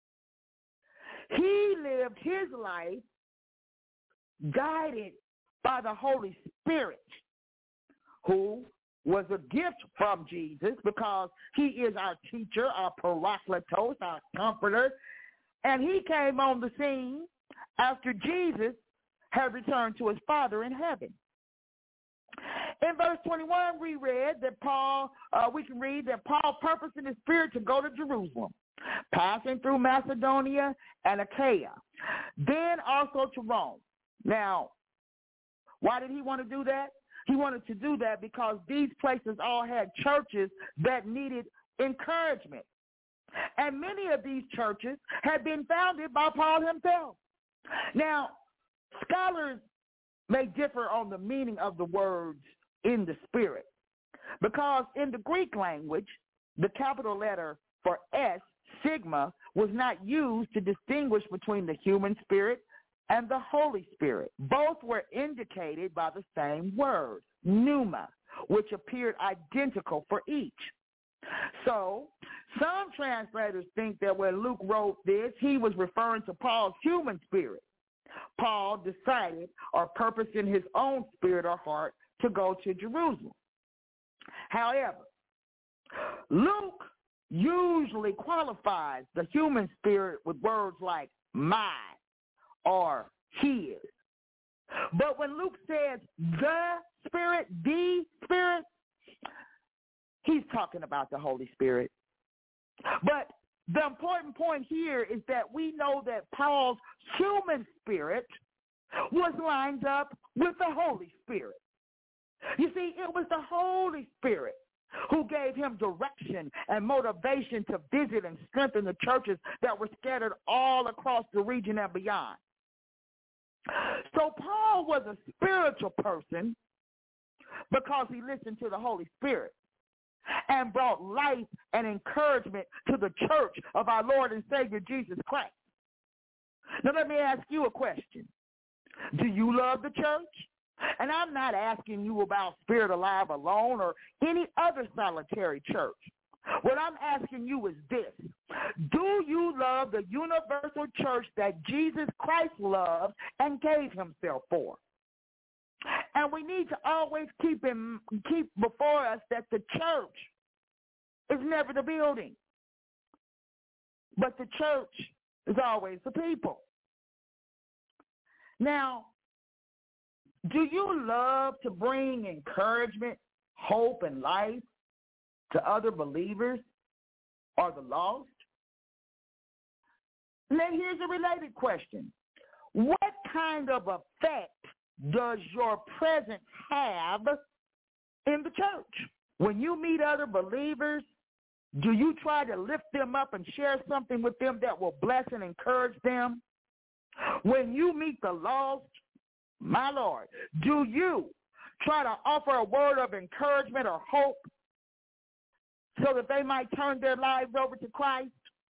he lived his life guided by the Holy Spirit, who was a gift from Jesus because he is our teacher, our parakletos, our comforter, and he came on the scene after Jesus had returned to his Father in heaven. In verse 21, we read that we can read that Paul purposed in his spirit to go to Jerusalem, passing through Macedonia and Achaia, then also to Rome. Now, why did he want to do that? He wanted to do that because these places all had churches that needed encouragement. And many of these churches had been founded by Paul himself. Now, scholars may differ on the meaning of the words in the spirit, because in the Greek language, the capital letter for S, sigma, was not used to distinguish between the human spirit and the Holy Spirit. Both were indicated by the same word, pneuma, which appeared identical for each. So some translators think that when Luke wrote this, he was referring to Paul's human spirit. Paul decided or purposed in his own spirit or heart to go to Jerusalem. However, Luke usually qualifies the human spirit with words like my or his. But when Luke says the Spirit, he's talking about the Holy Spirit. But the important point here is that we know that Paul's human spirit was lined up with the Holy Spirit. You see, it was the Holy Spirit who gave him direction and motivation to visit and strengthen the churches that were scattered all across the region and beyond. So Paul was a spiritual person because he listened to the Holy Spirit and brought life and encouragement to the church of our Lord and Savior Jesus Christ. Now let me ask you a question. Do you love the church? And I'm not asking you about Spirit Alive alone or any other solitary church. What I'm asking you is this. Do you love the universal church that Jesus Christ loved and gave himself for? And we need to always keep before us that the church is never the building, but the church is always the people. Now, do you love to bring encouragement, hope, and life to other believers or the lost? And then here's a related question. What kind of effect does your presence have in the church? When you meet other believers, do you try to lift them up and share something with them that will bless and encourage them? When you meet the lost, my Lord, do you try to offer a word of encouragement or hope so that they might turn their lives over to Christ?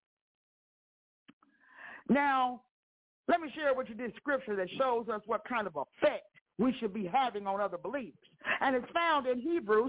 Now, let me share with you this scripture that shows us what kind of effect we should be having on other believers. And it's found in Hebrews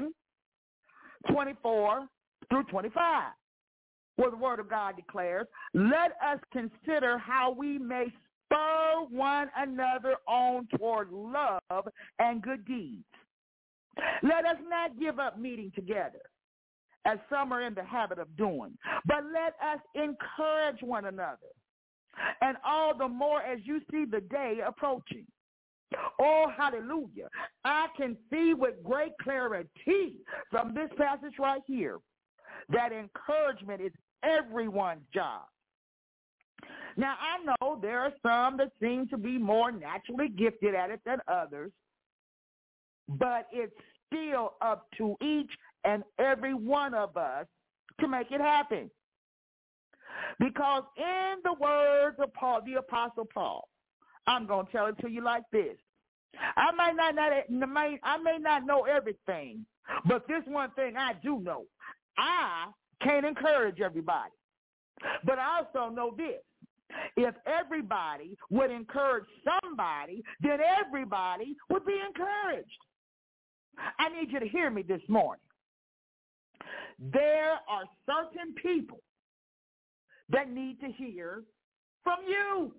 10:24 through 25, where the word of God declares, let us consider how we may spur one another on toward love and good deeds. Let us not give up meeting together, as some are in the habit of doing, but let us encourage one another, and all the more as you see the day approaching. Oh, hallelujah. I can see with great clarity from this passage right here that encouragement is everyone's job. Now, I know there are some that seem to be more naturally gifted at it than others, but it's still up to each and every one of us to make it happen. Because in the words of Paul, the Apostle Paul, I'm going to tell it to you like this. I may not know everything, but this one thing I do know. I can't encourage everybody. But I also know this. If everybody would encourage somebody, then everybody would be encouraged. I need you to hear me this morning. There are certain people that need to hear from you.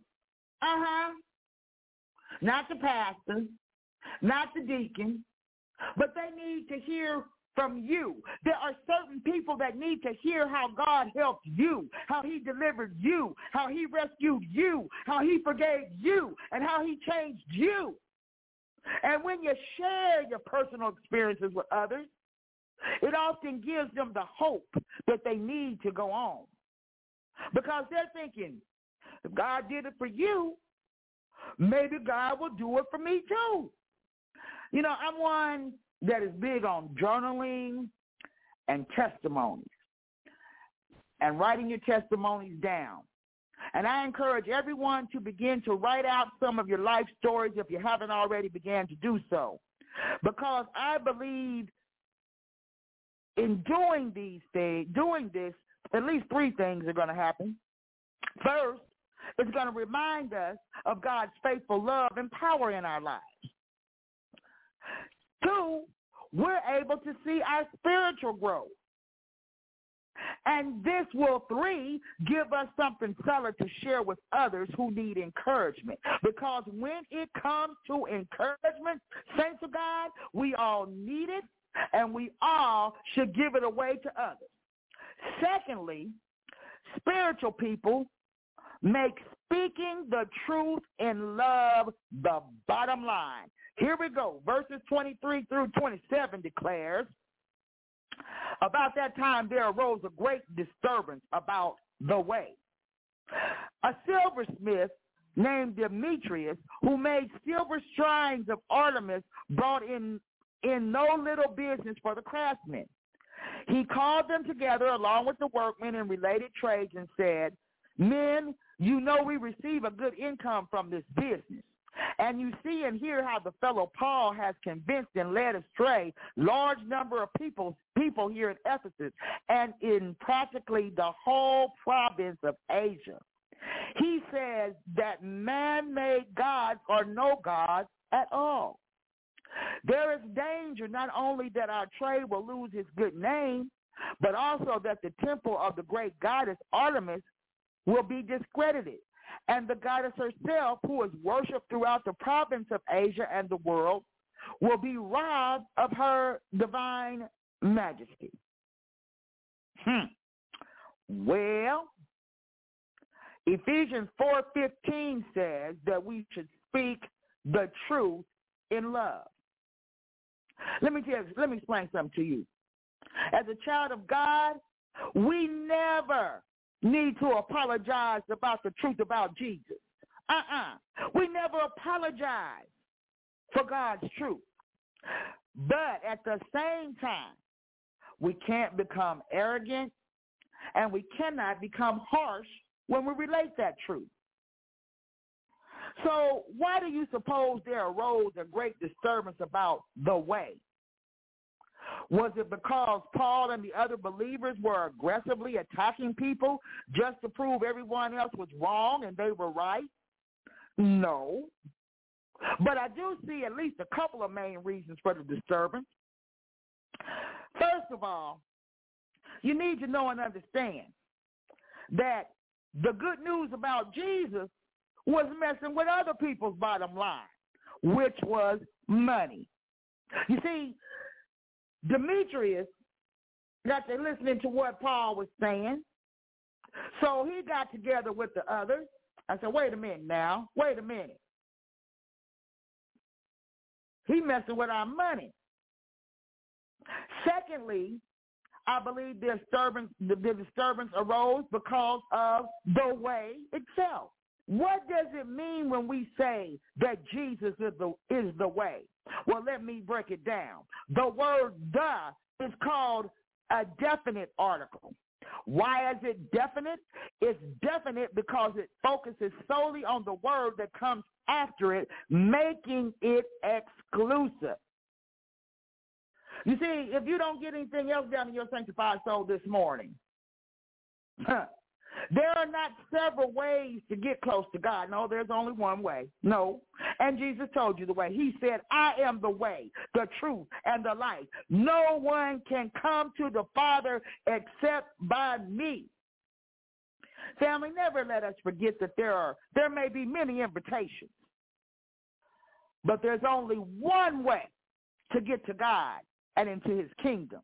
Not the pastor, not the deacon, but they need to hear from you. There are certain people that need to hear how God helped you, how he delivered you, how he rescued you, how he forgave you, and how he changed you. And when you share your personal experiences with others, it often gives them the hope that they need to go on. Because they're thinking, if God did it for you, maybe God will do it for me too. You know, I'm one that is big on journaling and testimonies and writing your testimonies down. And I encourage everyone to begin to write out some of your life stories if you haven't already began to do so. Because I believe in doing this, at least three things are going to happen. First, it's going to remind us of God's faithful love and power in our lives. Two, we're able to see our spiritual growth. And this will, three, give us something solid to share with others who need encouragement. Because when it comes to encouragement, saints of God, we all need it, and we all should give it away to others. Secondly, spiritual people make speaking the truth in love the bottom line. Here we go. Verses 23 through 27 declares, about that time there arose a great disturbance about the way. A silversmith named Demetrius, who made silver shrines of Artemis, brought in no little business for the craftsmen. He called them together along with the workmen and related trades and said, men, you know we receive a good income from this business. And you see and hear how the fellow Paul has convinced and led astray large number of people here in Ephesus and in practically the whole province of Asia. He says that man-made gods are no gods at all. There is danger not only that our trade will lose its good name, but also that the temple of the great goddess Artemis will be discredited, and the goddess herself, who is worshipped throughout the province of Asia and the world, will be robbed of her divine majesty. Well, Ephesians 4:15 says that we should speak the truth in love. Let me explain something to you. As a child of God, we never need to apologize about the truth about Jesus. We never apologize for God's truth. But at the same time, we can't become arrogant and we cannot become harsh when we relate that truth. So why do you suppose there arose a great disturbance about the way? Was it because Paul and the other believers were aggressively attacking people just to prove everyone else was wrong and they were right? No. But I do see at least a couple of main reasons for the disturbance. First of all, you need to know and understand that the good news about Jesus was messing with other people's bottom line, which was money. You see, Demetrius got to listening to what Paul was saying, so he got together with the others. I said, wait a minute now, wait a minute. He messing with our money. Secondly, I believe the disturbance arose because of the way itself. What does it mean when we say that Jesus is the way? Well, let me break it down. The word "the" is called a definite article. Why is it definite? It's definite because it focuses solely on the word that comes after it, making it exclusive. You see, if you don't get anything else down in your sanctified soul this morning, there are not several ways to get close to God. No, there's only one way. No. And Jesus told you the way. He said, I am the way, the truth, and the life. No one can come to the Father except by me. Family, never let us forget that there may be many invitations, but there's only one way to get to God and into his kingdom.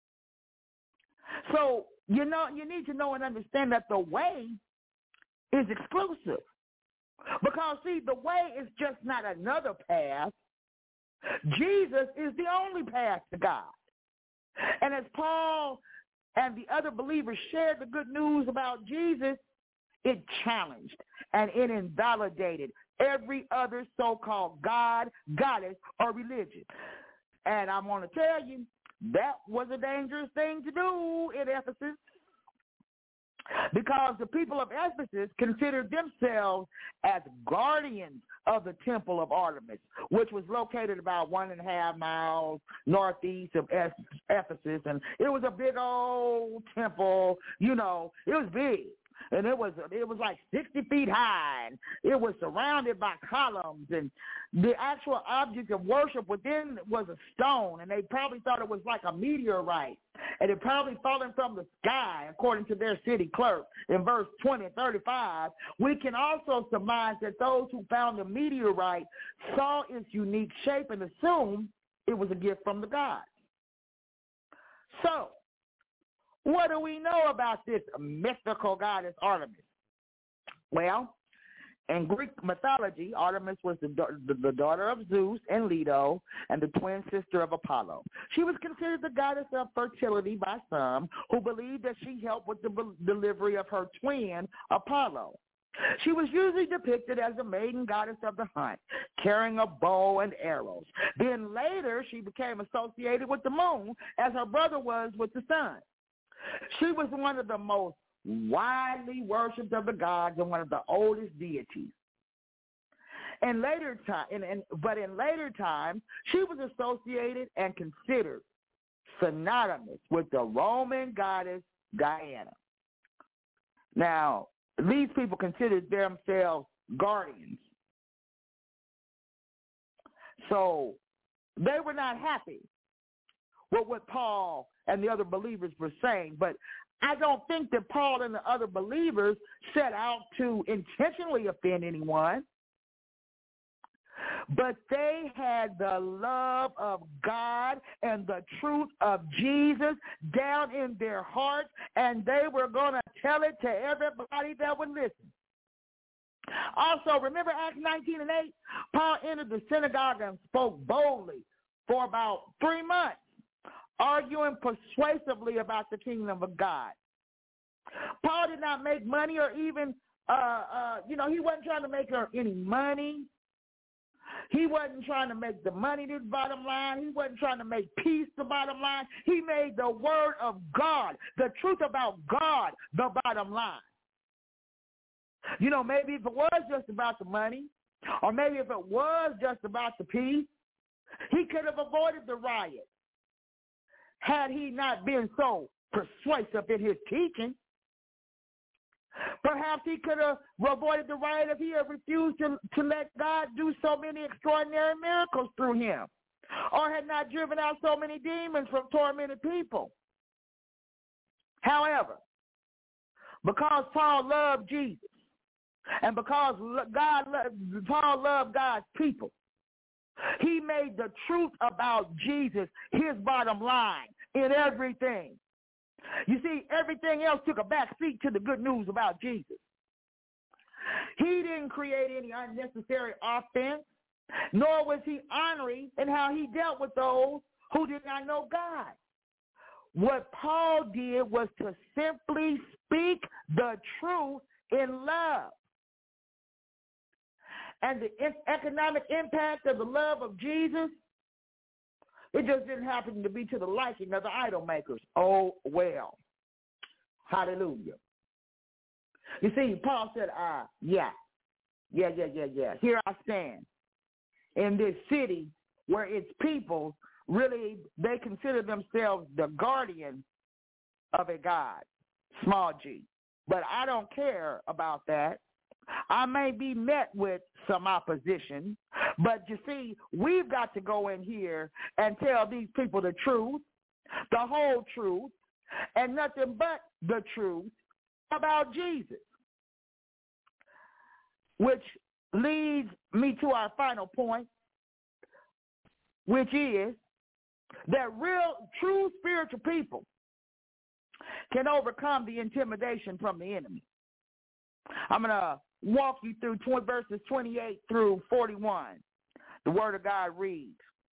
So, you need to know and understand that the way is exclusive. Because, see, the way is just not another path. Jesus is the only path to God. And as Paul and the other believers shared the good news about Jesus, it challenged and it invalidated every other so-called God, goddess, or religion. And I want to tell you, that was a dangerous thing to do in Ephesus, because the people of Ephesus considered themselves as guardians of the temple of Artemis, which was located about 1.5 miles northeast of Ephesus. And it was a big old temple, it was big. And it was like 60 feet high, and it was surrounded by columns, and the actual object of worship within was a stone, and they probably thought it was like a meteorite, and it probably fallen from the sky, according to their city clerk. In verse 20 and 35, we can also surmise that those who found the meteorite saw its unique shape and assumed it was a gift from the gods. So, what do we know about this mystical goddess Artemis? Well, in Greek mythology, Artemis was the daughter of Zeus and Leto and the twin sister of Apollo. She was considered the goddess of fertility by some, who believed that she helped with the delivery of her twin, Apollo. She was usually depicted as a maiden goddess of the hunt, carrying a bow and arrows. Then later, she became associated with the moon, as her brother was with the sun. She was one of the most widely worshipped of the gods and one of the oldest deities. In later times, she was associated and considered synonymous with the Roman goddess Diana. Now, these people considered themselves guardians. So they were not happy with what Paul and the other believers were saying. But I don't think that Paul and the other believers set out to intentionally offend anyone. But they had the love of God and the truth of Jesus down in their hearts, and they were going to tell it to everybody that would listen. Also, remember Acts 19 and 8? Paul entered the synagogue and spoke boldly for about 3 months, arguing persuasively about the kingdom of God. Paul did not make money or even, he wasn't trying to make any money. He wasn't trying to make the money the bottom line. He wasn't trying to make peace the bottom line. He made the word of God, the truth about God, the bottom line. You know, maybe if it was just about the money, or maybe if it was just about the peace, he could have avoided the riot had he not been so persuasive in his teaching. Perhaps he could have avoided the riot if he had refused to let God do so many extraordinary miracles through him, or had not driven out so many demons from tormented people. However, because Paul loved Jesus, and because Paul loved God's people, he made the truth about Jesus his bottom line in everything. You see, everything else took a back seat to the good news about Jesus. He didn't create any unnecessary offense, nor was he ornery in how he dealt with those who did not know God. What Paul did was to simply speak the truth in love. And the economic impact of the love of Jesus, it just didn't happen to be to the liking of the idol makers. Oh, well. Hallelujah. You see, Paul said, yeah. Here I stand in this city where its people really, they consider themselves the guardian of a God, small g. But I don't care about that. I may be met with some opposition, but you see, we've got to go in here and tell these people the truth, the whole truth, and nothing but the truth about Jesus. Which leads me to our final point, which is that real, true spiritual people can overcome the intimidation from the enemy. I'm going to walk you through verses 28 through 41. The word of God reads,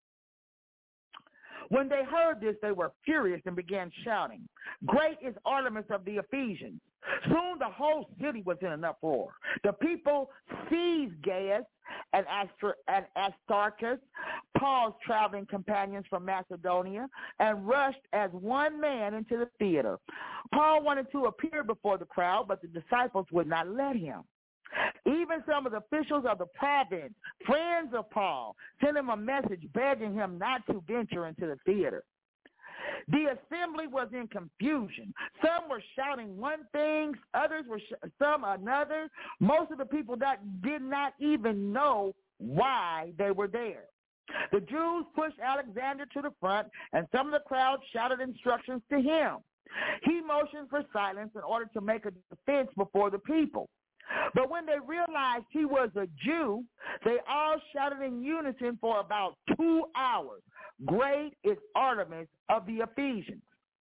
when they heard this, they were furious and began shouting, "Great is Artemis of the Ephesians." Soon the whole city was in an uproar. The people seized Gaius and Aristarchus, Paul's traveling companions from Macedonia, and rushed as one man into the theater. Paul wanted to appear before the crowd, but the disciples would not let him. Even some of the officials of the province, friends of Paul, sent him a message begging him not to venture into the theater. The assembly was in confusion. Some were shouting one thing, others were some another. Most of the people did not even know why they were there. The Jews pushed Alexander to the front, and some of the crowd shouted instructions to him. He motioned for silence in order to make a defense before the people. But when they realized he was a Jew, they all shouted in unison for about 2 hours, "Great is Artemis of the Ephesians."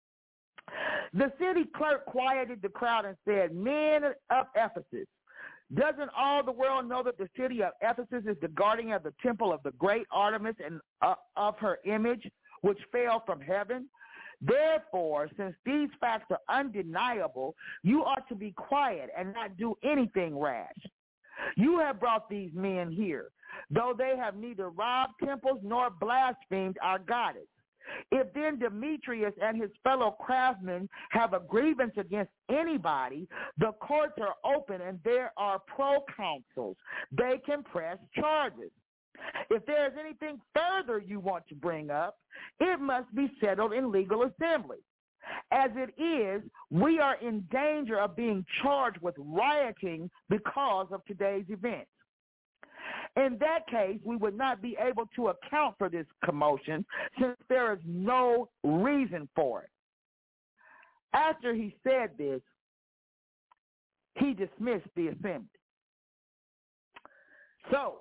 The city clerk quieted the crowd and said, "Men of Ephesus, doesn't all the world know that the city of Ephesus is the guardian of the temple of the great Artemis and of her image, which fell from heaven? Therefore, since these facts are undeniable, you ought to be quiet and not do anything rash. You have brought these men here, though they have neither robbed temples nor blasphemed our goddess. If then Demetrius and his fellow craftsmen have a grievance against anybody, the courts are open and there are proconsuls. They can press charges. If there is anything further you want to bring up, it must be settled in legal assembly. As it is, we are in danger of being charged with rioting because of today's events. In that case, we would not be able to account for this commotion since there is no reason for it." After he said this, he dismissed the assembly. So,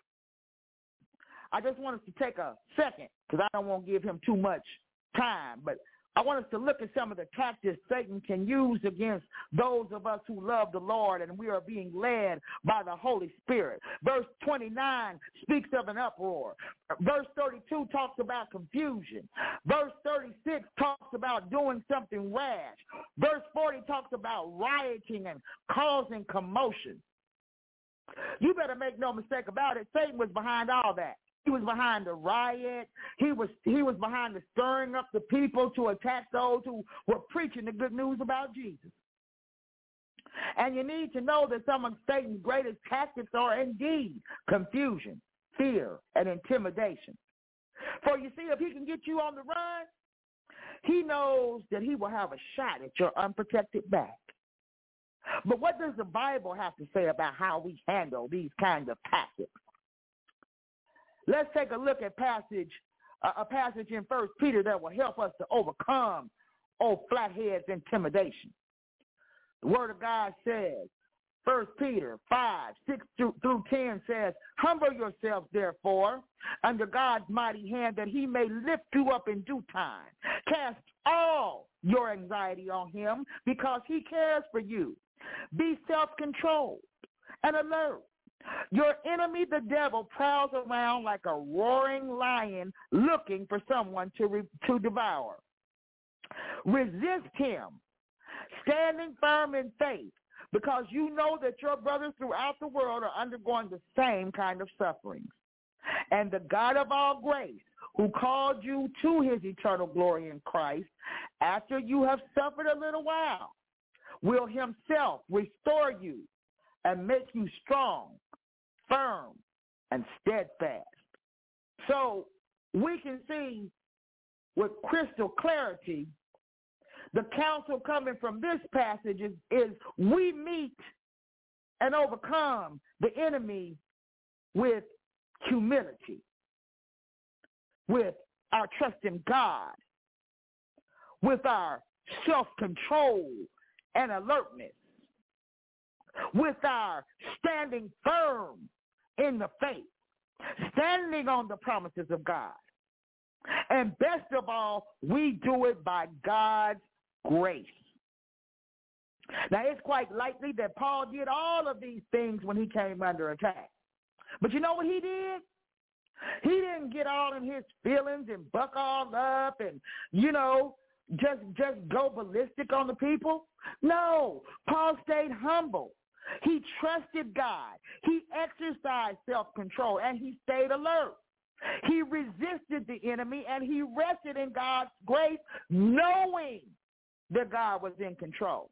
I just want us to take a second, because I don't want to give him too much time, but I want us to look at some of the tactics Satan can use against those of us who love the Lord and we are being led by the Holy Spirit. Verse 29 speaks of an uproar. Verse 32 talks about confusion. Verse 36 talks about doing something rash. Verse 40 talks about rioting and causing commotion. You better make no mistake about it. Satan was behind all that. He was behind the riot. He was behind the stirring up the people to attack those who were preaching the good news about Jesus. And you need to know that some of Satan's greatest tactics are indeed confusion, fear, and intimidation. For you see, if he can get you on the run, he knows that he will have a shot at your unprotected back. But what does the Bible have to say about how we handle these kinds of tactics? Let's take a look at a passage in 1 Peter that will help us to overcome old flatheads' intimidation. The Word of God says, 1 Peter 5, 6 through 10 says, humble yourselves, therefore, under God's mighty hand, that he may lift you up in due time. Cast all your anxiety on him, because he cares for you. Be self-controlled and alert. Your enemy, the devil, prowls around like a roaring lion looking for someone to devour. Resist him, standing firm in faith, because you know that your brothers throughout the world are undergoing the same kind of sufferings. And the God of all grace, who called you to his eternal glory in Christ, after you have suffered a little while, will himself restore you and make you strong, firm, and steadfast. So we can see with crystal clarity the counsel coming from this passage is we meet and overcome the enemy with humility, with our trust in God, with our self-control and alertness, with our standing firm in the faith, standing on the promises of God. And best of all, we do it by God's grace. Now, it's quite likely that Paul did all of these things when he came under attack. But you know what he did? He didn't get all in his feelings and buck all up and, just go ballistic on the people. No, Paul stayed humble. He trusted God. He exercised self-control, and he stayed alert. He resisted the enemy, and he rested in God's grace, knowing that God was in control.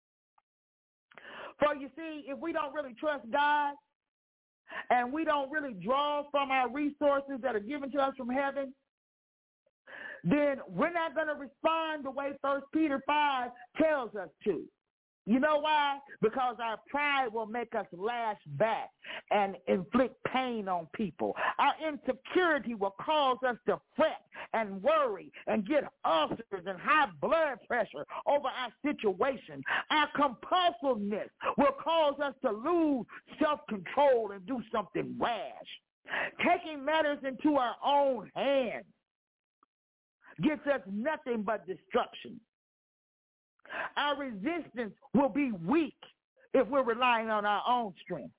For you see, if we don't really trust God, and we don't really draw from our resources that are given to us from heaven, then we're not going to respond the way 1 Peter 5 tells us to. You know why? Because our pride will make us lash back and inflict pain on people. Our insecurity will cause us to fret and worry and get ulcers and high blood pressure over our situation. Our compulsiveness will cause us to lose self-control and do something rash. Taking matters into our own hands gets us nothing but destruction. Our resistance will be weak if we're relying on our own strength.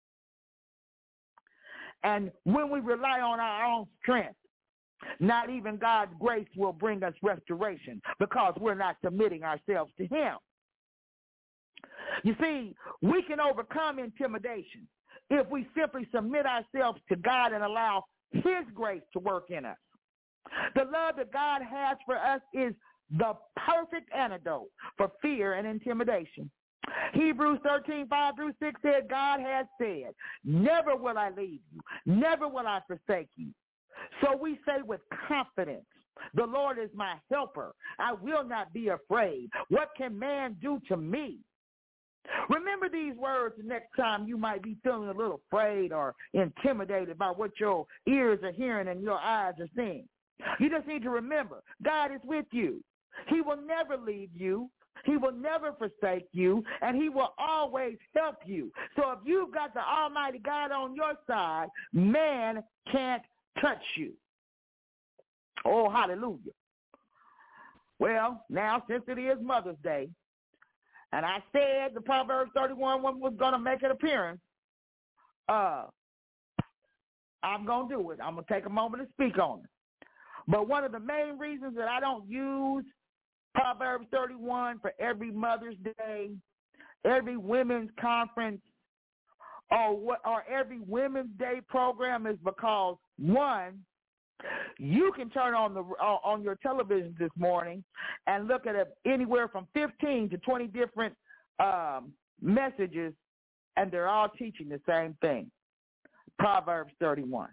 And when we rely on our own strength, not even God's grace will bring us restoration, because we're not submitting ourselves to him. You see, we can overcome intimidation if we simply submit ourselves to God and allow his grace to work in us. The love that God has for us is the perfect antidote for fear and intimidation. Hebrews 13:5-6 said, God has said, never will I leave you, never will I forsake you. So we say with confidence, the Lord is my helper. I will not be afraid. What can man do to me? Remember these words the next time you might be feeling a little afraid or intimidated by what your ears are hearing and your eyes are seeing. You just need to remember, God is with you. He will never leave you. He will never forsake you, and he will always help you. So if you've got the Almighty God on your side, man can't touch you. Oh, hallelujah. Well, now, since it is Mother's Day, and I said the Proverbs 31 one was going to make an appearance, I'm going to do it. I'm going to take a moment to speak on it. But one of the main reasons that I don't use Proverbs 31 for every Mother's Day, every women's conference, or every Women's Day program is because, one, you can turn on your television this morning and look at anywhere from 15 to 20 different messages, and they're all teaching the same thing, Proverbs 31.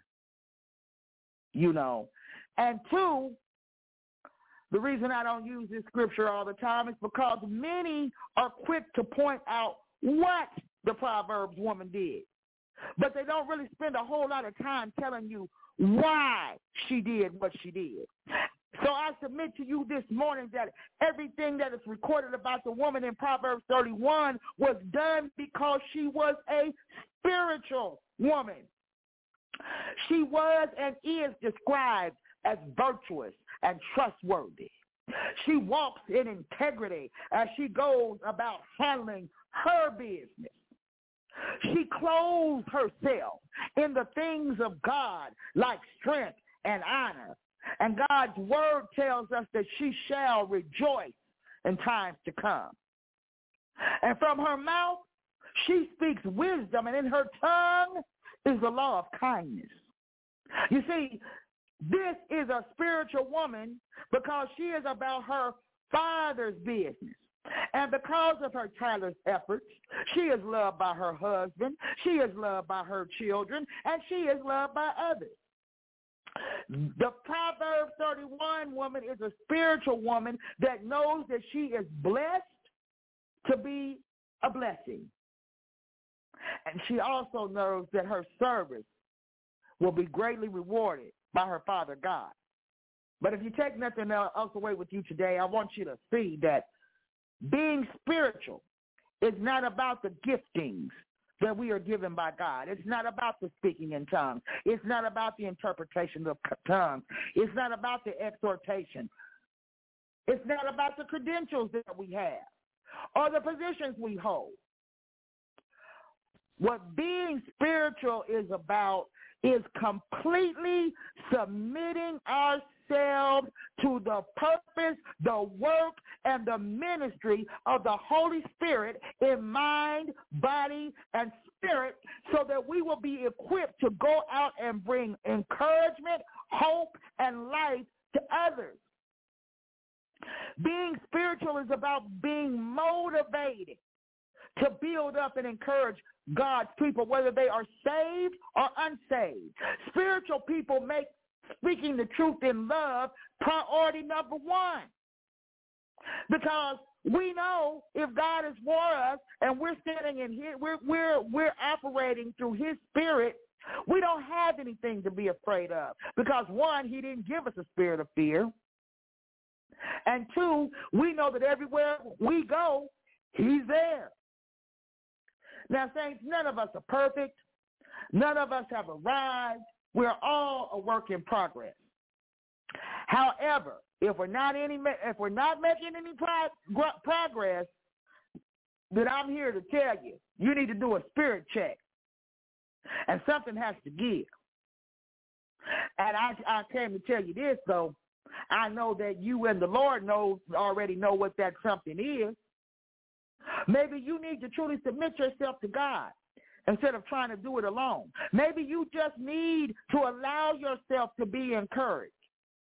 And two, the reason I don't use this scripture all the time is because many are quick to point out what the Proverbs woman did, but they don't really spend a whole lot of time telling you why she did what she did. So I submit to you this morning that everything that is recorded about the woman in Proverbs 31 was done because she was a spiritual woman. She was and is described as virtuous and trustworthy. She walks in integrity as she goes about handling her business. She clothes herself in the things of God like strength and honor. And God's word tells us that she shall rejoice in times to come. And from her mouth, she speaks wisdom, and in her tongue is the law of kindness. You see, this is a spiritual woman because she is about her Father's business. And because of her tireless efforts, she is loved by her husband, she is loved by her children, and she is loved by others. The Proverbs 31 woman is a spiritual woman that knows that she is blessed to be a blessing. And she also knows that her service will be greatly rewarded by her Father God. But if you take nothing else away with you today, I want you to see that being spiritual is not about the giftings that we are given by God. It's not about the speaking in tongues. It's not about the interpretation of tongues. It's not about the exhortation. It's not about the credentials that we have or the positions we hold. What being spiritual is about is completely submitting ourselves to the purpose, the work, and the ministry of the Holy Spirit in mind, body, and spirit, so that we will be equipped to go out and bring encouragement, hope, and life to others. Being spiritual is about being motivated to build up and encourage God's people, whether they are saved or unsaved. Spiritual people make speaking the truth in love priority number one. Because we know if God is for us and we're standing in here, we're operating through his spirit, we don't have anything to be afraid of. Because one, he didn't give us a spirit of fear. And two, we know that everywhere we go, he's there. Now, saints, none of us are perfect. None of us have arrived. We're all a work in progress. However, if we're not making any progress, then I'm here to tell you, you need to do a spirit check. And something has to give. And I came to tell you this, though. I know that you and the Lord already know what that something is. Maybe you need to truly submit yourself to God instead of trying to do it alone. Maybe you just need to allow yourself to be encouraged.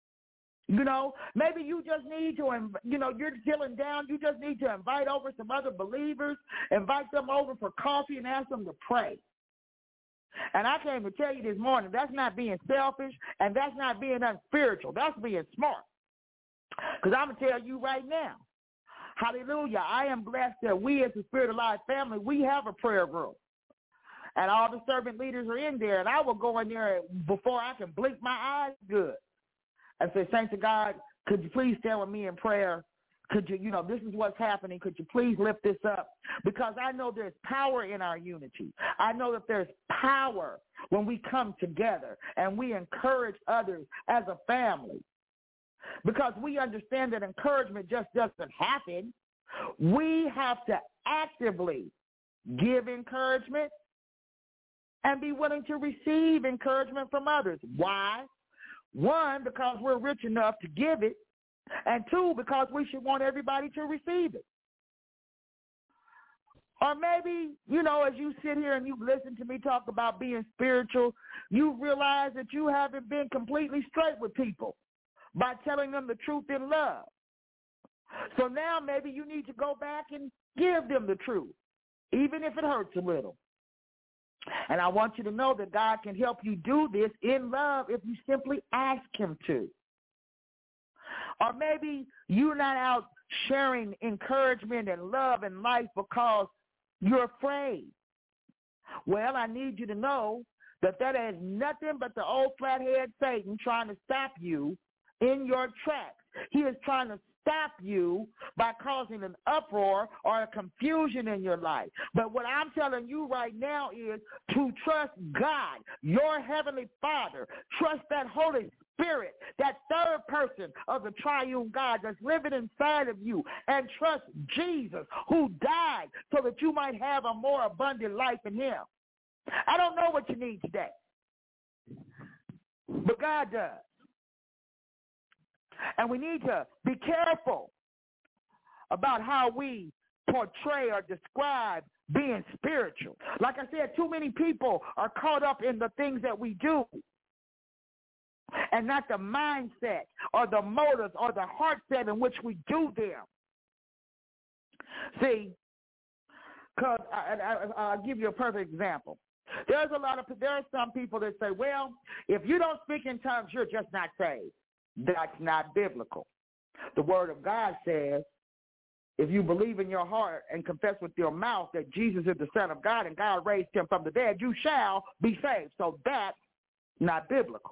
Maybe you just need to, you're feeling down. You just need to invite over some other believers, invite them over for coffee and ask them to pray. And I came to tell you this morning, that's not being selfish and that's not being unspiritual. That's being smart. Because I'm going to tell you right now, hallelujah, I am blessed that we as the Spirit Alive family, we have a prayer group. And all the servant leaders are in there. And I will go in there before I can blink my eyes good and say, saints of God, could you please stand with me in prayer? Could you, this is what's happening. Could you please lift this up? Because I know there's power in our unity. I know that there's power when we come together and we encourage others as a family. Because we understand that encouragement just doesn't happen. We have to actively give encouragement and be willing to receive encouragement from others. Why? One, because we're rich enough to give it. And two, because we should want everybody to receive it. Or maybe, as you sit here and you listen to me talk about being spiritual, you realize that you haven't been completely straight with people by telling them the truth in love. So now maybe you need to go back and give them the truth, even if it hurts a little. And I want you to know that God can help you do this in love if you simply ask him to. Or maybe you're not out sharing encouragement and love and life because you're afraid. Well, I need you to know that is nothing but the old flathead Satan trying to stop you in your tracks. He is trying to stop you by causing an uproar or a confusion in your life. But what I'm telling you right now is to trust God, your heavenly Father. Trust that Holy Spirit, that third person of the triune God that's living inside of you, and trust Jesus who died so that you might have a more abundant life in him. I don't know what you need today, but God does. And we need to be careful about how we portray or describe being spiritual. Like I said, too many people are caught up in the things that we do and not the mindset or the motives or the heart set in which we do them. See, because I'll give you a perfect example. There are some people that say, well, if you don't speak in tongues, you're just not saved. That's not biblical. The word of God says, if you believe in your heart and confess with your mouth that Jesus is the Son of God and God raised him from the dead, you shall be saved. So that's not biblical.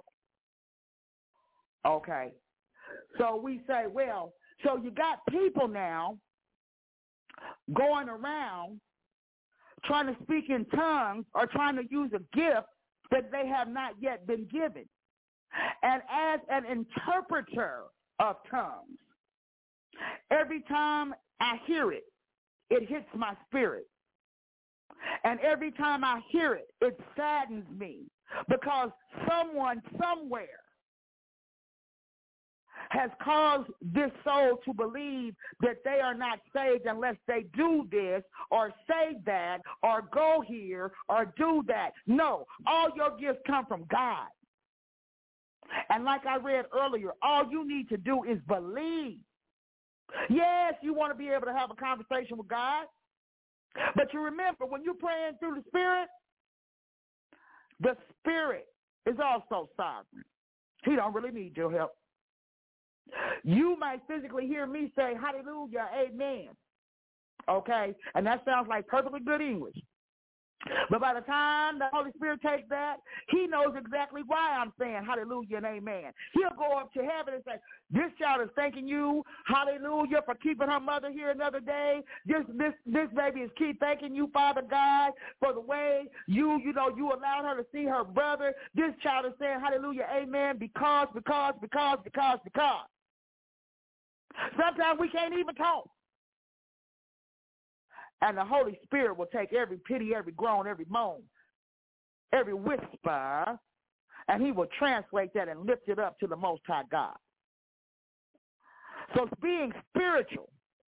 Okay. So we say, well, so you got people now going around trying to speak in tongues or trying to use a gift that they have not yet been given. And as an interpreter of tongues, every time I hear it, it hits my spirit. And every time I hear it, it saddens me because someone somewhere has caused this soul to believe that they are not saved unless they do this or say that or go here or do that. No, all your gifts come from God. And like I read earlier, all you need to do is believe. Yes, you want to be able to have a conversation with God, but you remember when you're praying through the Spirit is also sovereign. He don't really need your help. You might physically hear me say, hallelujah, amen, okay? And that sounds like perfectly good English. But by the time the Holy Spirit takes that, he knows exactly why I'm saying hallelujah and amen. He'll go up to heaven and say, this child is thanking you, hallelujah, for keeping her mother here another day. This baby is keep thanking you, Father God, for the way you allowed her to see her brother. This child is saying hallelujah, amen, because. Sometimes we can't even talk. And the Holy Spirit will take every pity, every groan, every moan, every whisper, and he will translate that and lift it up to the Most High God. So being spiritual,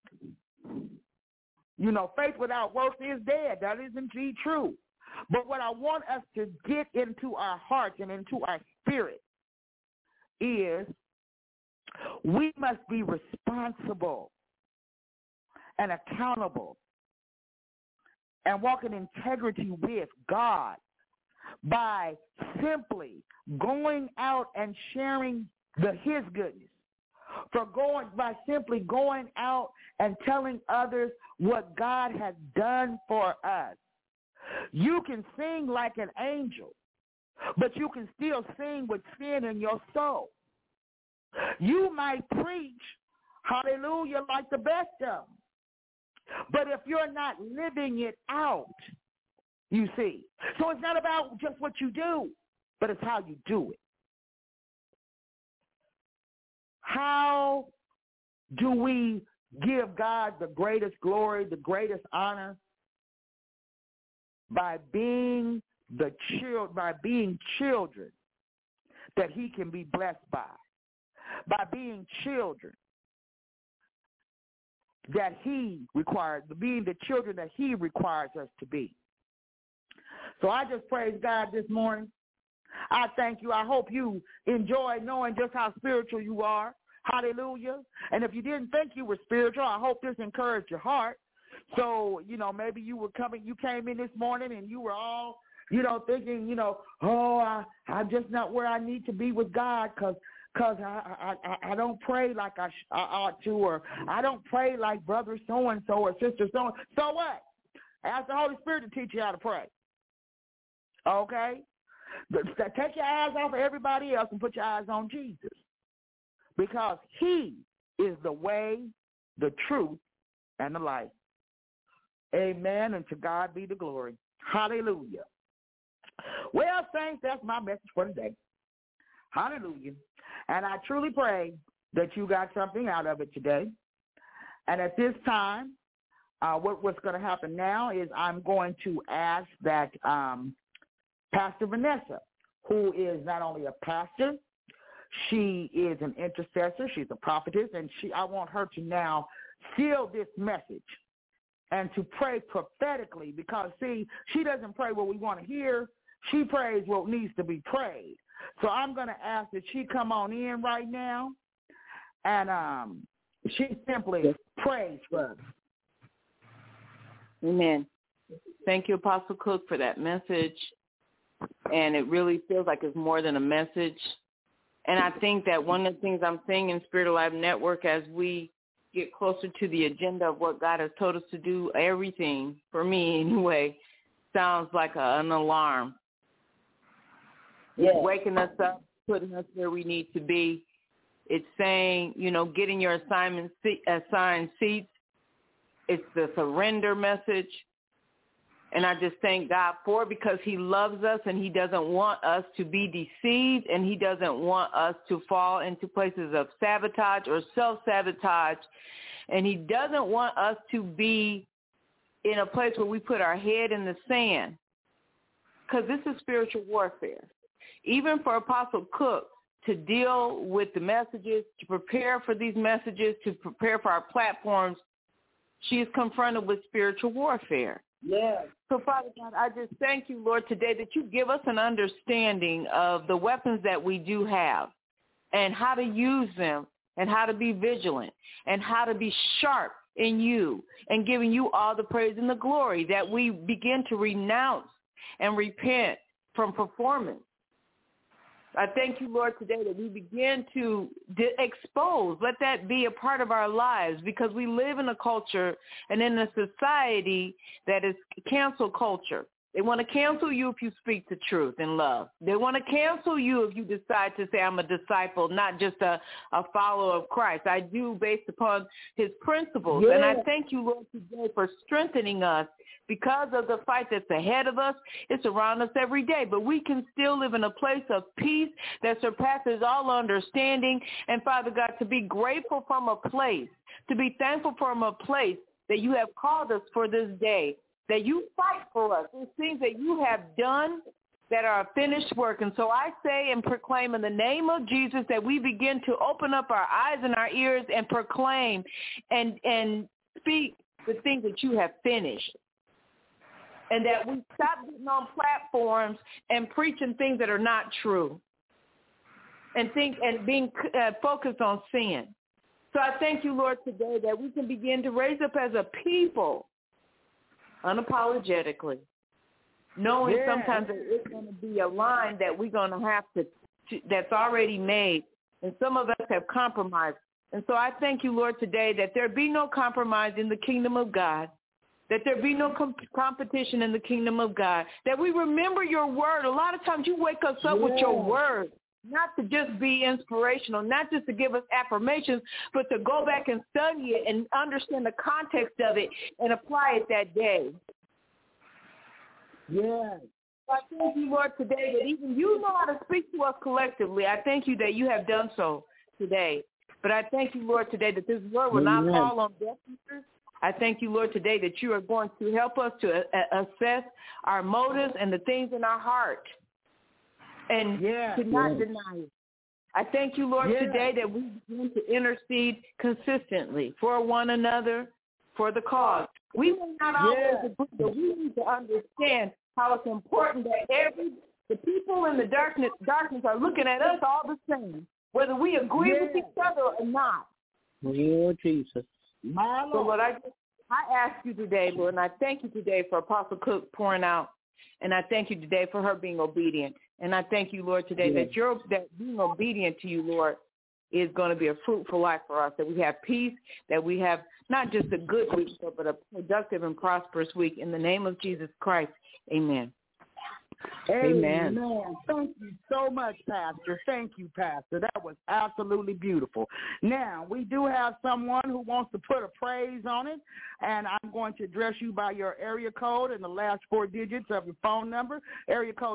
faith without works is dead. That is indeed true. But what I want us to get into our hearts and into our spirit is we must be responsible and accountable and walk in integrity with God by simply going out and sharing his goodness, by simply going out and telling others what God has done for us. You can sing like an angel, but you can still sing with sin in your soul. You might preach, hallelujah, like the best of them. But if you're not living it out, you see. So it's not about just what you do, but it's how you do it. How do we give God the greatest glory, the greatest honor? By being children that he can be blessed by being children that he requires, being the children that he requires us to be. So I just praise God this morning. I thank you. I hope you enjoy knowing just how spiritual you are. Hallelujah. And if you didn't think you were spiritual, I hope this encouraged your heart. So, maybe you came in this morning and you were all, thinking, I'm just not where I need to be with God because I don't pray like I ought to, or I don't pray like brother so-and-so or sister so-and-so. So what? Ask the Holy Spirit to teach you how to pray. Okay? Take your eyes off of everybody else and put your eyes on Jesus, because he is the way, the truth, and the life. Amen, and to God be the glory. Hallelujah. Well, saints, that's my message for today. Hallelujah. And I truly pray that you got something out of it today. And at this time, what's going to happen now is I'm going to ask that Pastor Vanessa, who is not only a pastor, she is an intercessor, she's a prophetess, and I want her to now seal this message and to pray prophetically, because, see, she doesn't pray what we want to hear. She prays what needs to be prayed. So I'm going to ask that she come on in right now, and she simply prays for us. Amen. Thank you, Apostle Cook, for that message. And it really feels like it's more than a message. And I think that one of the things I'm seeing in Spirit Alive Network as we get closer to the agenda of what God has told us to do, everything, for me anyway, sounds like an alarm. Yes. Waking us up, putting us where we need to be. It's saying, getting your assigned seats. It's the surrender message. And I just thank God for it, because he loves us and he doesn't want us to be deceived, and he doesn't want us to fall into places of sabotage or self-sabotage. And he doesn't want us to be in a place where we put our head in the sand, because this is spiritual warfare. Even for Apostle Cook to deal with the messages, to prepare for these messages, to prepare for our platforms, she is confronted with spiritual warfare. Yes. So, Father God, I just thank you, Lord, today that you give us an understanding of the weapons that we do have and how to use them and how to be vigilant and how to be sharp in you and giving you all the praise and the glory, that we begin to renounce and repent from performance. I thank you, Lord, today that we begin to expose. Let that be a part of our lives, because we live in a culture and in a society that is cancel culture. They want to cancel you if you speak the truth in love. They want to cancel you if you decide to say, I'm a disciple, not just a follower of Christ. I do based upon his principles. Yes. And I thank you, Lord, today for strengthening us. Because of the fight that's ahead of us, it's around us every day. But we can still live in a place of peace that surpasses all understanding. And, Father God, to be grateful from a place, to be thankful from a place that you have called us for this day, that you fight for us. There's things that you have done that are a finished work. And so I say and proclaim in the name of Jesus that we begin to open up our eyes and our ears and proclaim and speak the things that you have finished. And that we stop getting on platforms and preaching things that are not true, and being focused on sin. So I thank you, Lord, today that we can begin to raise up as a people unapologetically, knowing sometimes that it's going to be a line that we're going to have to that's already made, and some of us have compromised. And so I thank you, Lord, today that there be no compromise in the kingdom of God, that there be no competition in the kingdom of God, that we remember your word. A lot of times you wake us up with your word, not to just be inspirational, not just to give us affirmations, but to go back and study it and understand the context of it and apply it that day. Yes. I thank you, Lord, today that even you know how to speak to us collectively. I thank you that you have done so today. But I thank you, Lord, today that this word will not fall on deaf ears. I thank you, Lord, today that you are going to help us to assess our motives and the things in our heart and to not deny it. I thank you, Lord, today that we begin to intercede consistently for one another, for the cause. We may not always agree, but we need to understand how it's important that the people in the darkness are looking at us all the same, whether we agree with each other or not. Lord Jesus. My Lord. So, Lord, I ask you today, Lord, and I thank you today for Apostle Cook pouring out, and I thank you today for her being obedient. And I thank you, Lord, today that being obedient to you, Lord, is going to be a fruitful life for us, that we have peace, that we have not just a good week, but a productive and prosperous week. In the name of Jesus Christ, amen. Amen. Thank you so much, Pastor. Thank you, Pastor. That was absolutely beautiful. Now, we do have someone who wants to put a praise on it, and I'm going to address you by your area code and the last 4 digits of your phone number, area code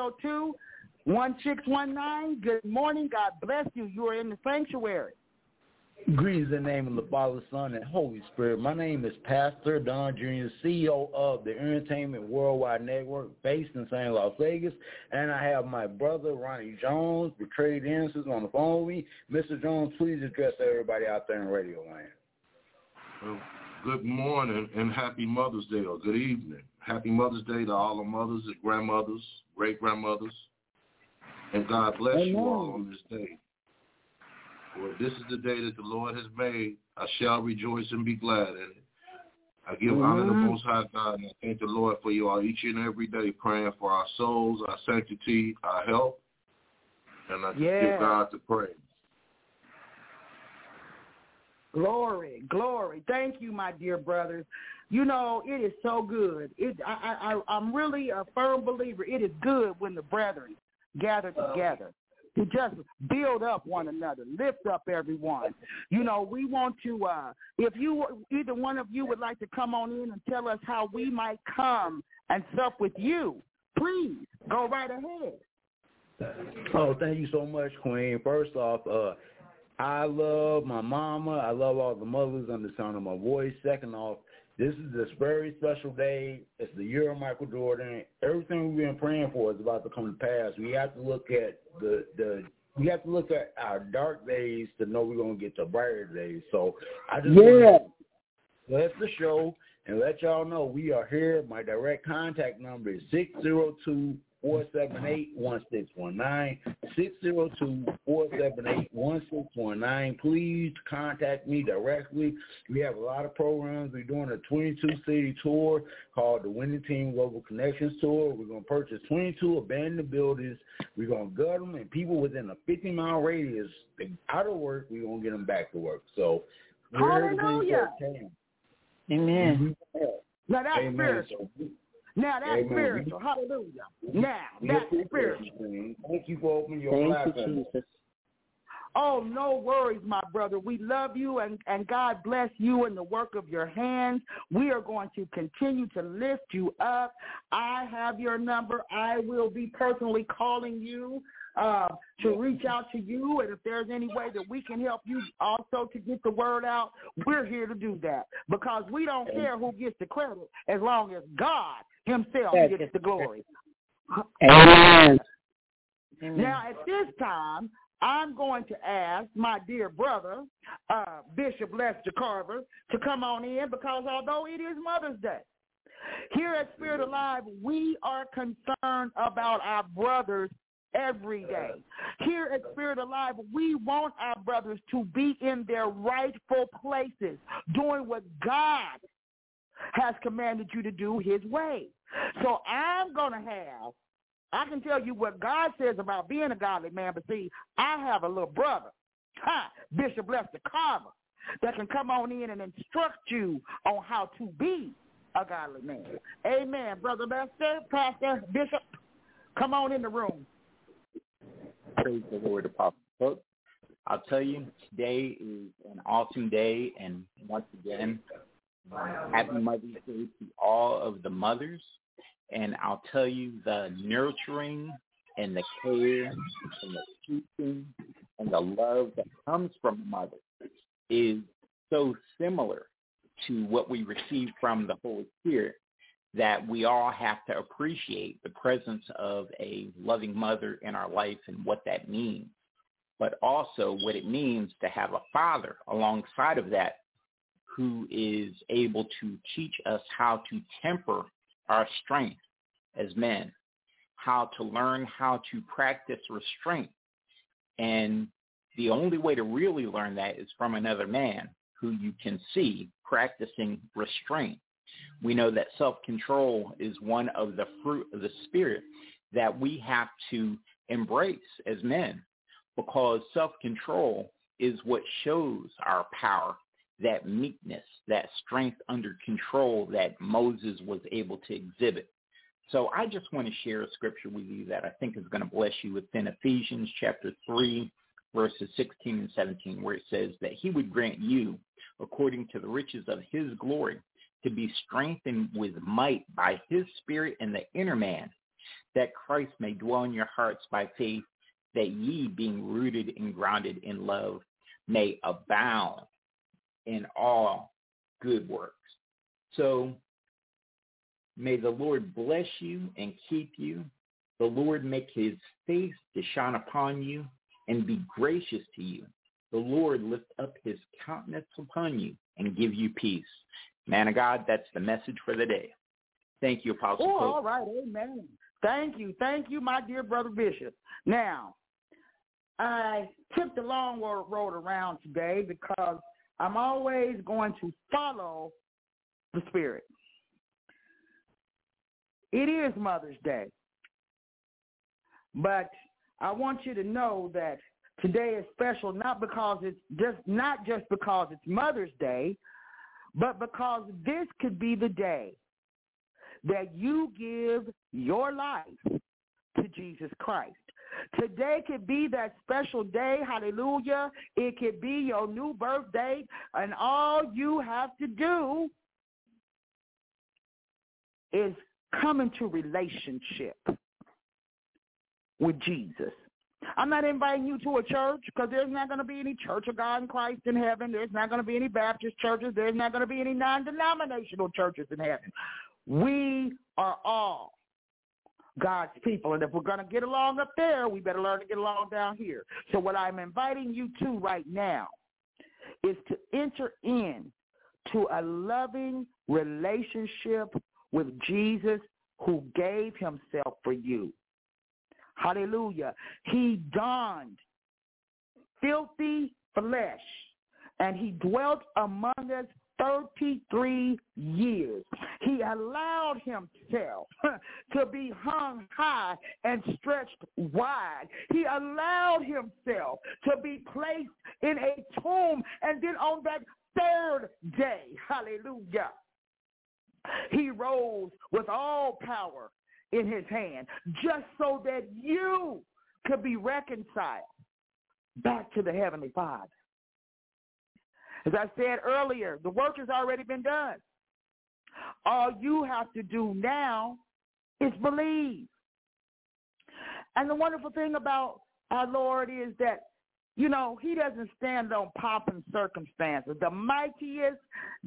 602-1619. Good morning. God bless you. You are in the sanctuary. Greetings in the name of the Father, Son, and Holy Spirit. My name is Pastor Don Jr., CEO of the Entertainment Worldwide Network based in St. Las Vegas, and I have my brother, Ronnie Jones, Betrayed Innocence, on the phone with me. Mr. Jones, please address everybody out there in radio land. Well, good morning and happy Mother's Day, or good evening. Happy Mother's Day to all the mothers and grandmothers, great-grandmothers, and God bless you all on this day. For this is the day that the Lord has made. I shall rejoice and be glad in it. I give honor to the Most High God, and I thank the Lord for you all each and every day, praying for our souls, our sanctity, our health, and I give God the praise. Glory, glory. Thank you, my dear brothers. You know, it is so good. I'm really a firm believer. It is good when the brethren gather together to just build up one another, lift up everyone. You know, we want to, if either one of you would like to come on in and tell us how we might come and sup with you, please go right ahead. Oh, thank you so much, Queen. First off, I love my mama. I love all the mothers on the sound of my voice. Second off, this is this very special day. It's the year of Michael Jordan. Everything we've been praying for is about to come to pass. We have to look at we have to look at our dark days to know we're going to get to brighter days. So I just want to bless the show and let y'all know we are here. My direct contact number is 602-478-1619, 602-478-1619. Please contact me directly. We have a lot of programs. We're doing a 22-city tour called the Winning Team Global Connections Tour. We're going to purchase 22 abandoned buildings. We're going to gut them, and people within a 50-mile radius out of work, we're going to get them back to work. So hallelujah. Amen. Now that's spiritual. Now that's spiritual. Hallelujah. Now that's spiritual. Thank you for opening your platform. Oh, no worries, my brother. We love you, and God bless you and the work of your hands. We are going to continue to lift you up. I have your number. I will be personally calling you to reach out to you, and if there's any way that we can help you also to get the word out, we're here to do that, because we don't care who gets the credit as long as God himself gets the glory. Amen. Now, at this time, I'm going to ask my dear brother, Bishop Lester Carver, to come on in, because although it is Mother's Day, here at Spirit Alive, we are concerned about our brothers every day. Here at Spirit Alive, we want our brothers to be in their rightful places, doing what God has commanded you to do his way. So I'm going to I can tell you what God says about being a godly man, but see, I have a little brother, Bishop Lester Carver, that can come on in and instruct you on how to be a godly man. Amen. Brother Lester, Pastor, Bishop, come on in the room. Praise the Lord, Apostle Cook. I'll tell you, today is an awesome day, and once again, happy Mother's Day to all of the mothers. And I'll tell you, the nurturing and the care and the teaching and the love that comes from a mother is so similar to what we receive from the Holy Spirit that we all have to appreciate the presence of a loving mother in our life and what that means. but also what it means to have a father alongside of that who is able to teach us how to temper our strength as men, how to learn how to practice restraint. And the only way to really learn that is from another man who you can see practicing restraint. We know that self-control is one of the fruit of the Spirit that we have to embrace as men, because self-control is what shows our power, that meekness, that strength under control that Moses was able to exhibit. So I just want to share a scripture with you that I think is going to bless you within Ephesians chapter 3, verses 16 and 17, where it says that he would grant you, according to the riches of his glory, to be strengthened with might by his Spirit in the inner man, that Christ may dwell in your hearts by faith, that ye, being rooted and grounded in love, may abound in all good works. So may the Lord bless you and keep you. The Lord make his face to shine upon you and be gracious to you. The Lord lift up his countenance upon you and give you peace. Man of God, that's the message for the day. Thank you, Apostle. Oh, all right. Amen. Thank you. Thank you, my dear brother Bishop. Now, I took the long road around today because I'm always going to follow the Spirit. It is Mother's Day, but I want you to know that today is special not just because it's Mother's Day, but because this could be the day that you give your life to Jesus Christ. Today could be that special day, hallelujah. It could be your new birthday, and all you have to do is come into relationship with Jesus. I'm not inviting you to a church, because there's not going to be any Church of God in Christ in heaven. There's not going to be any Baptist churches. There's not going to be any non-denominational churches in heaven. We are all God's people, and if we're going to get along up there, we better learn to get along down here. So what I'm inviting you to right now is to enter in to a loving relationship with Jesus, who gave himself for you. Hallelujah. He donned filthy flesh, and he dwelt among us 33 years. He allowed himself to be hung high and stretched wide. He allowed himself to be placed in a tomb, and then on that third day, hallelujah, he rose with all power in his hand, just so that you could be reconciled back to the Heavenly Father. As I said earlier, the work has already been done. All you have to do now is believe. And the wonderful thing about our Lord is that, you know, he doesn't stand on pomp and circumstances. The mightiest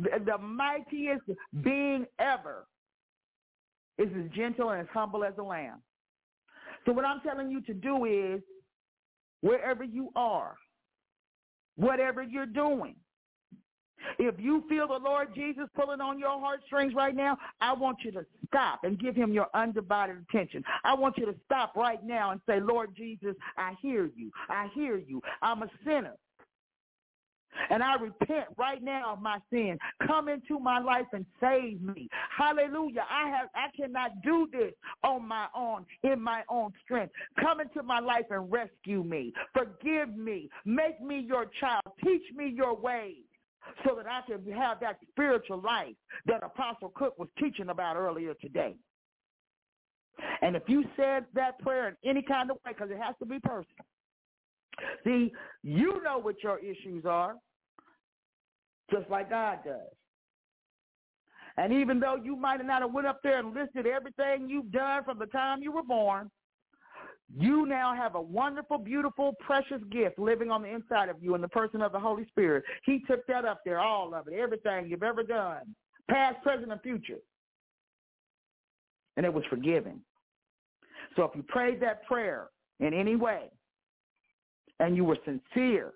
being ever is as gentle and as humble as a lamb. So what I'm telling you to do is, wherever you are, whatever you're doing, if you feel the Lord Jesus pulling on your heartstrings right now, I want you to stop and give him your undivided attention. I want you to stop right now and say, Lord Jesus, I hear you. I hear you. I'm a sinner, and I repent right now of my sin. Come into my life and save me. Hallelujah. I cannot do this on my own, in my own strength. Come into my life and rescue me. Forgive me. Make me your child. Teach me your ways, so that I can have that spiritual life that Apostle Cook was teaching about earlier today. And if you said that prayer in any kind of way, because it has to be personal, see, you know what your issues are, just like God does. And even though you might not have went up there and listed everything you've done from the time you were born, you now have a wonderful, beautiful, precious gift living on the inside of you in the person of the Holy Spirit. He took that up there, all of it, everything you've ever done, past, present, and future. And it was forgiven. So if you prayed that prayer in any way, and you were sincere,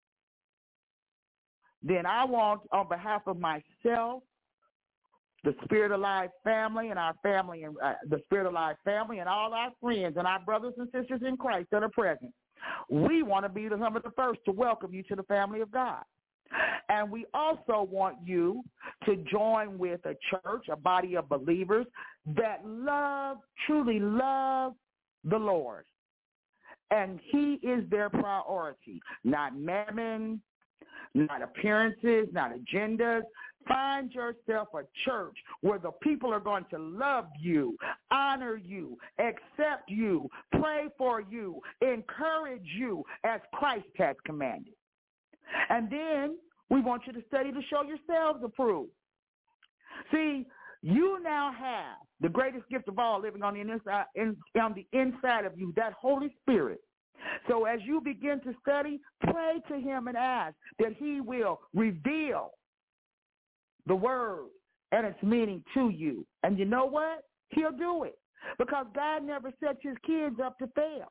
then I want, on behalf of myself, the Spirit of Life family and our family, and the Spirit of Life family and all our friends and our brothers and sisters in Christ that are present, we want to be some of the first to welcome you to the family of God. And we also want you to join with a church, a body of believers that truly love the Lord. And he is their priority, not mammon, not appearances, not agendas. Find yourself a church where the people are going to love you, honor you, accept you, pray for you, encourage you as Christ has commanded. And then we want you to study to show yourselves approved. See, you now have the greatest gift of all living on the inside of you, that Holy Spirit. So as you begin to study, pray to him and ask that he will reveal the word and its meaning to you. And you know what? He'll do it, because God never sets his kids up to fail.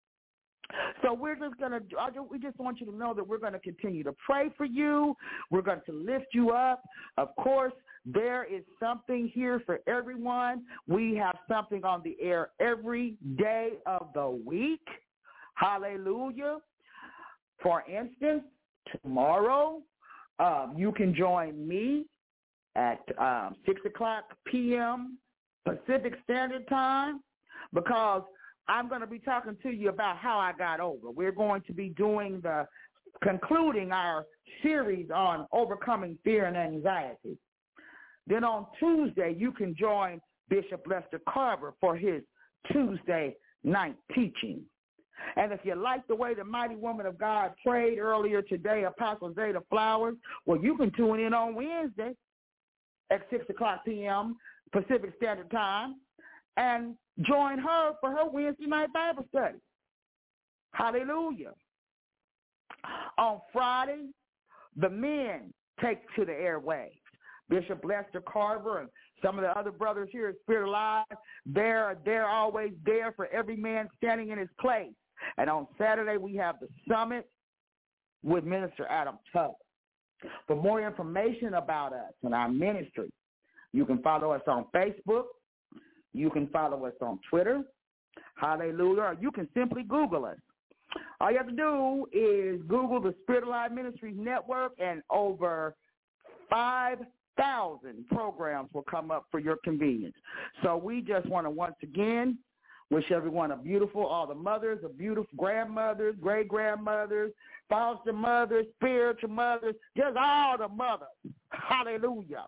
So we just want you to know that we're going to continue to pray for you. We're going to lift you up. Of course, there is something here for everyone. We have something on the air every day of the week. Hallelujah. For instance, tomorrow you can join me at 6 o'clock p.m. Pacific Standard Time, because I'm going to be talking to you about how I got over. We're going to be concluding our series on overcoming fear and anxiety. Then on Tuesday, you can join Bishop Lester Carver for his Tuesday night teaching. And if you like the way the mighty woman of God prayed earlier today, Apostle Zeta Flowers, well, you can tune in on Wednesday at 6 o'clock p.m. Pacific Standard Time and join her for her Wednesday night Bible study. Hallelujah. On Friday, the men take to the airwaves. Bishop Lester Carver and some of the other brothers here at Spirit Alive, they're always there for every man standing in his place. And on Saturday, we have the summit with Minister Adam Tubb. For more information about us and our ministry, you can follow us on Facebook. You can follow us on Twitter. Hallelujah. Or you can simply Google us. All you have to do is Google the Spirit Alive Ministries Network, and over 5,000 programs will come up for your convenience. So we just want to once again wish everyone all the mothers, beautiful grandmothers, great-grandmothers, foster mothers, spiritual mothers, just all the mothers. Hallelujah.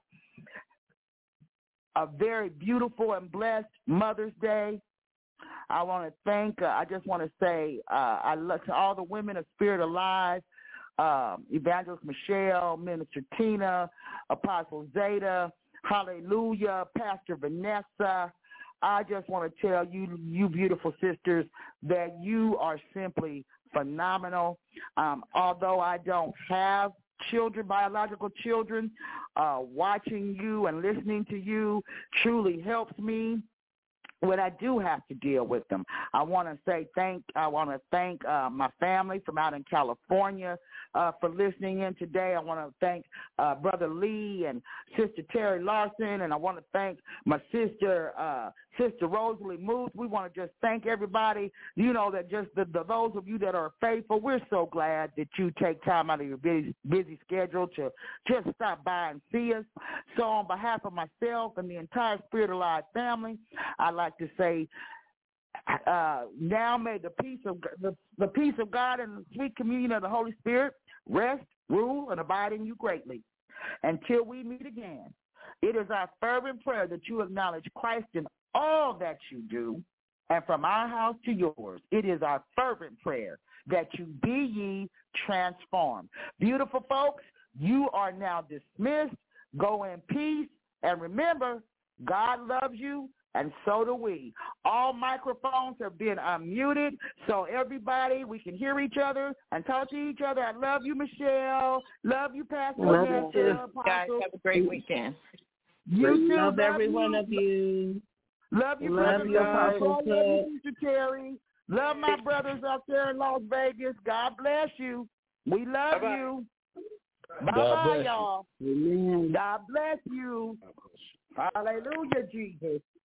A very beautiful and blessed Mother's Day. I want to thank, I just want to say, I love to all the women of Spirit Alive, Evangelist Michelle, Minister Tina, Apostle Zeta, hallelujah, Pastor Vanessa. I just want to tell you, you beautiful sisters, that you are simply phenomenal. Although I don't have children, biological children, watching you and listening to you truly helps me when I do have to deal with them. I want to thank my family from out in California for listening in today. I want to thank Brother Lee and Sister Terry Larson, and I want to thank my sister Rosalie Muth. We want to just thank everybody, that just those of you that are faithful. We're so glad that you take time out of your busy schedule to just stop by and see us. So on behalf of myself and the entire Spirit Alive family, I'd like to say, now may the peace of God and the sweet communion of the Holy Spirit rest, rule, and abide in you greatly. Until we meet again, it is our fervent prayer that you acknowledge Christ in all that you do, and from our house to yours, it is our fervent prayer that you be ye transformed. Beautiful folks, you are now dismissed. Go in peace, and remember, God loves you, and so do we. All microphones have been unmuted, so everybody, we can hear each other and talk to each other. I love you, Michelle. Love you, Pastor. Love you too. Guys, have a great weekend. You too. Love every one of you. Love you, Love you, Apostle Terry. Love my brothers up there in Las Vegas. God bless you. We love you. Bye-bye, y'all. Amen. God bless you. Hallelujah, Jesus.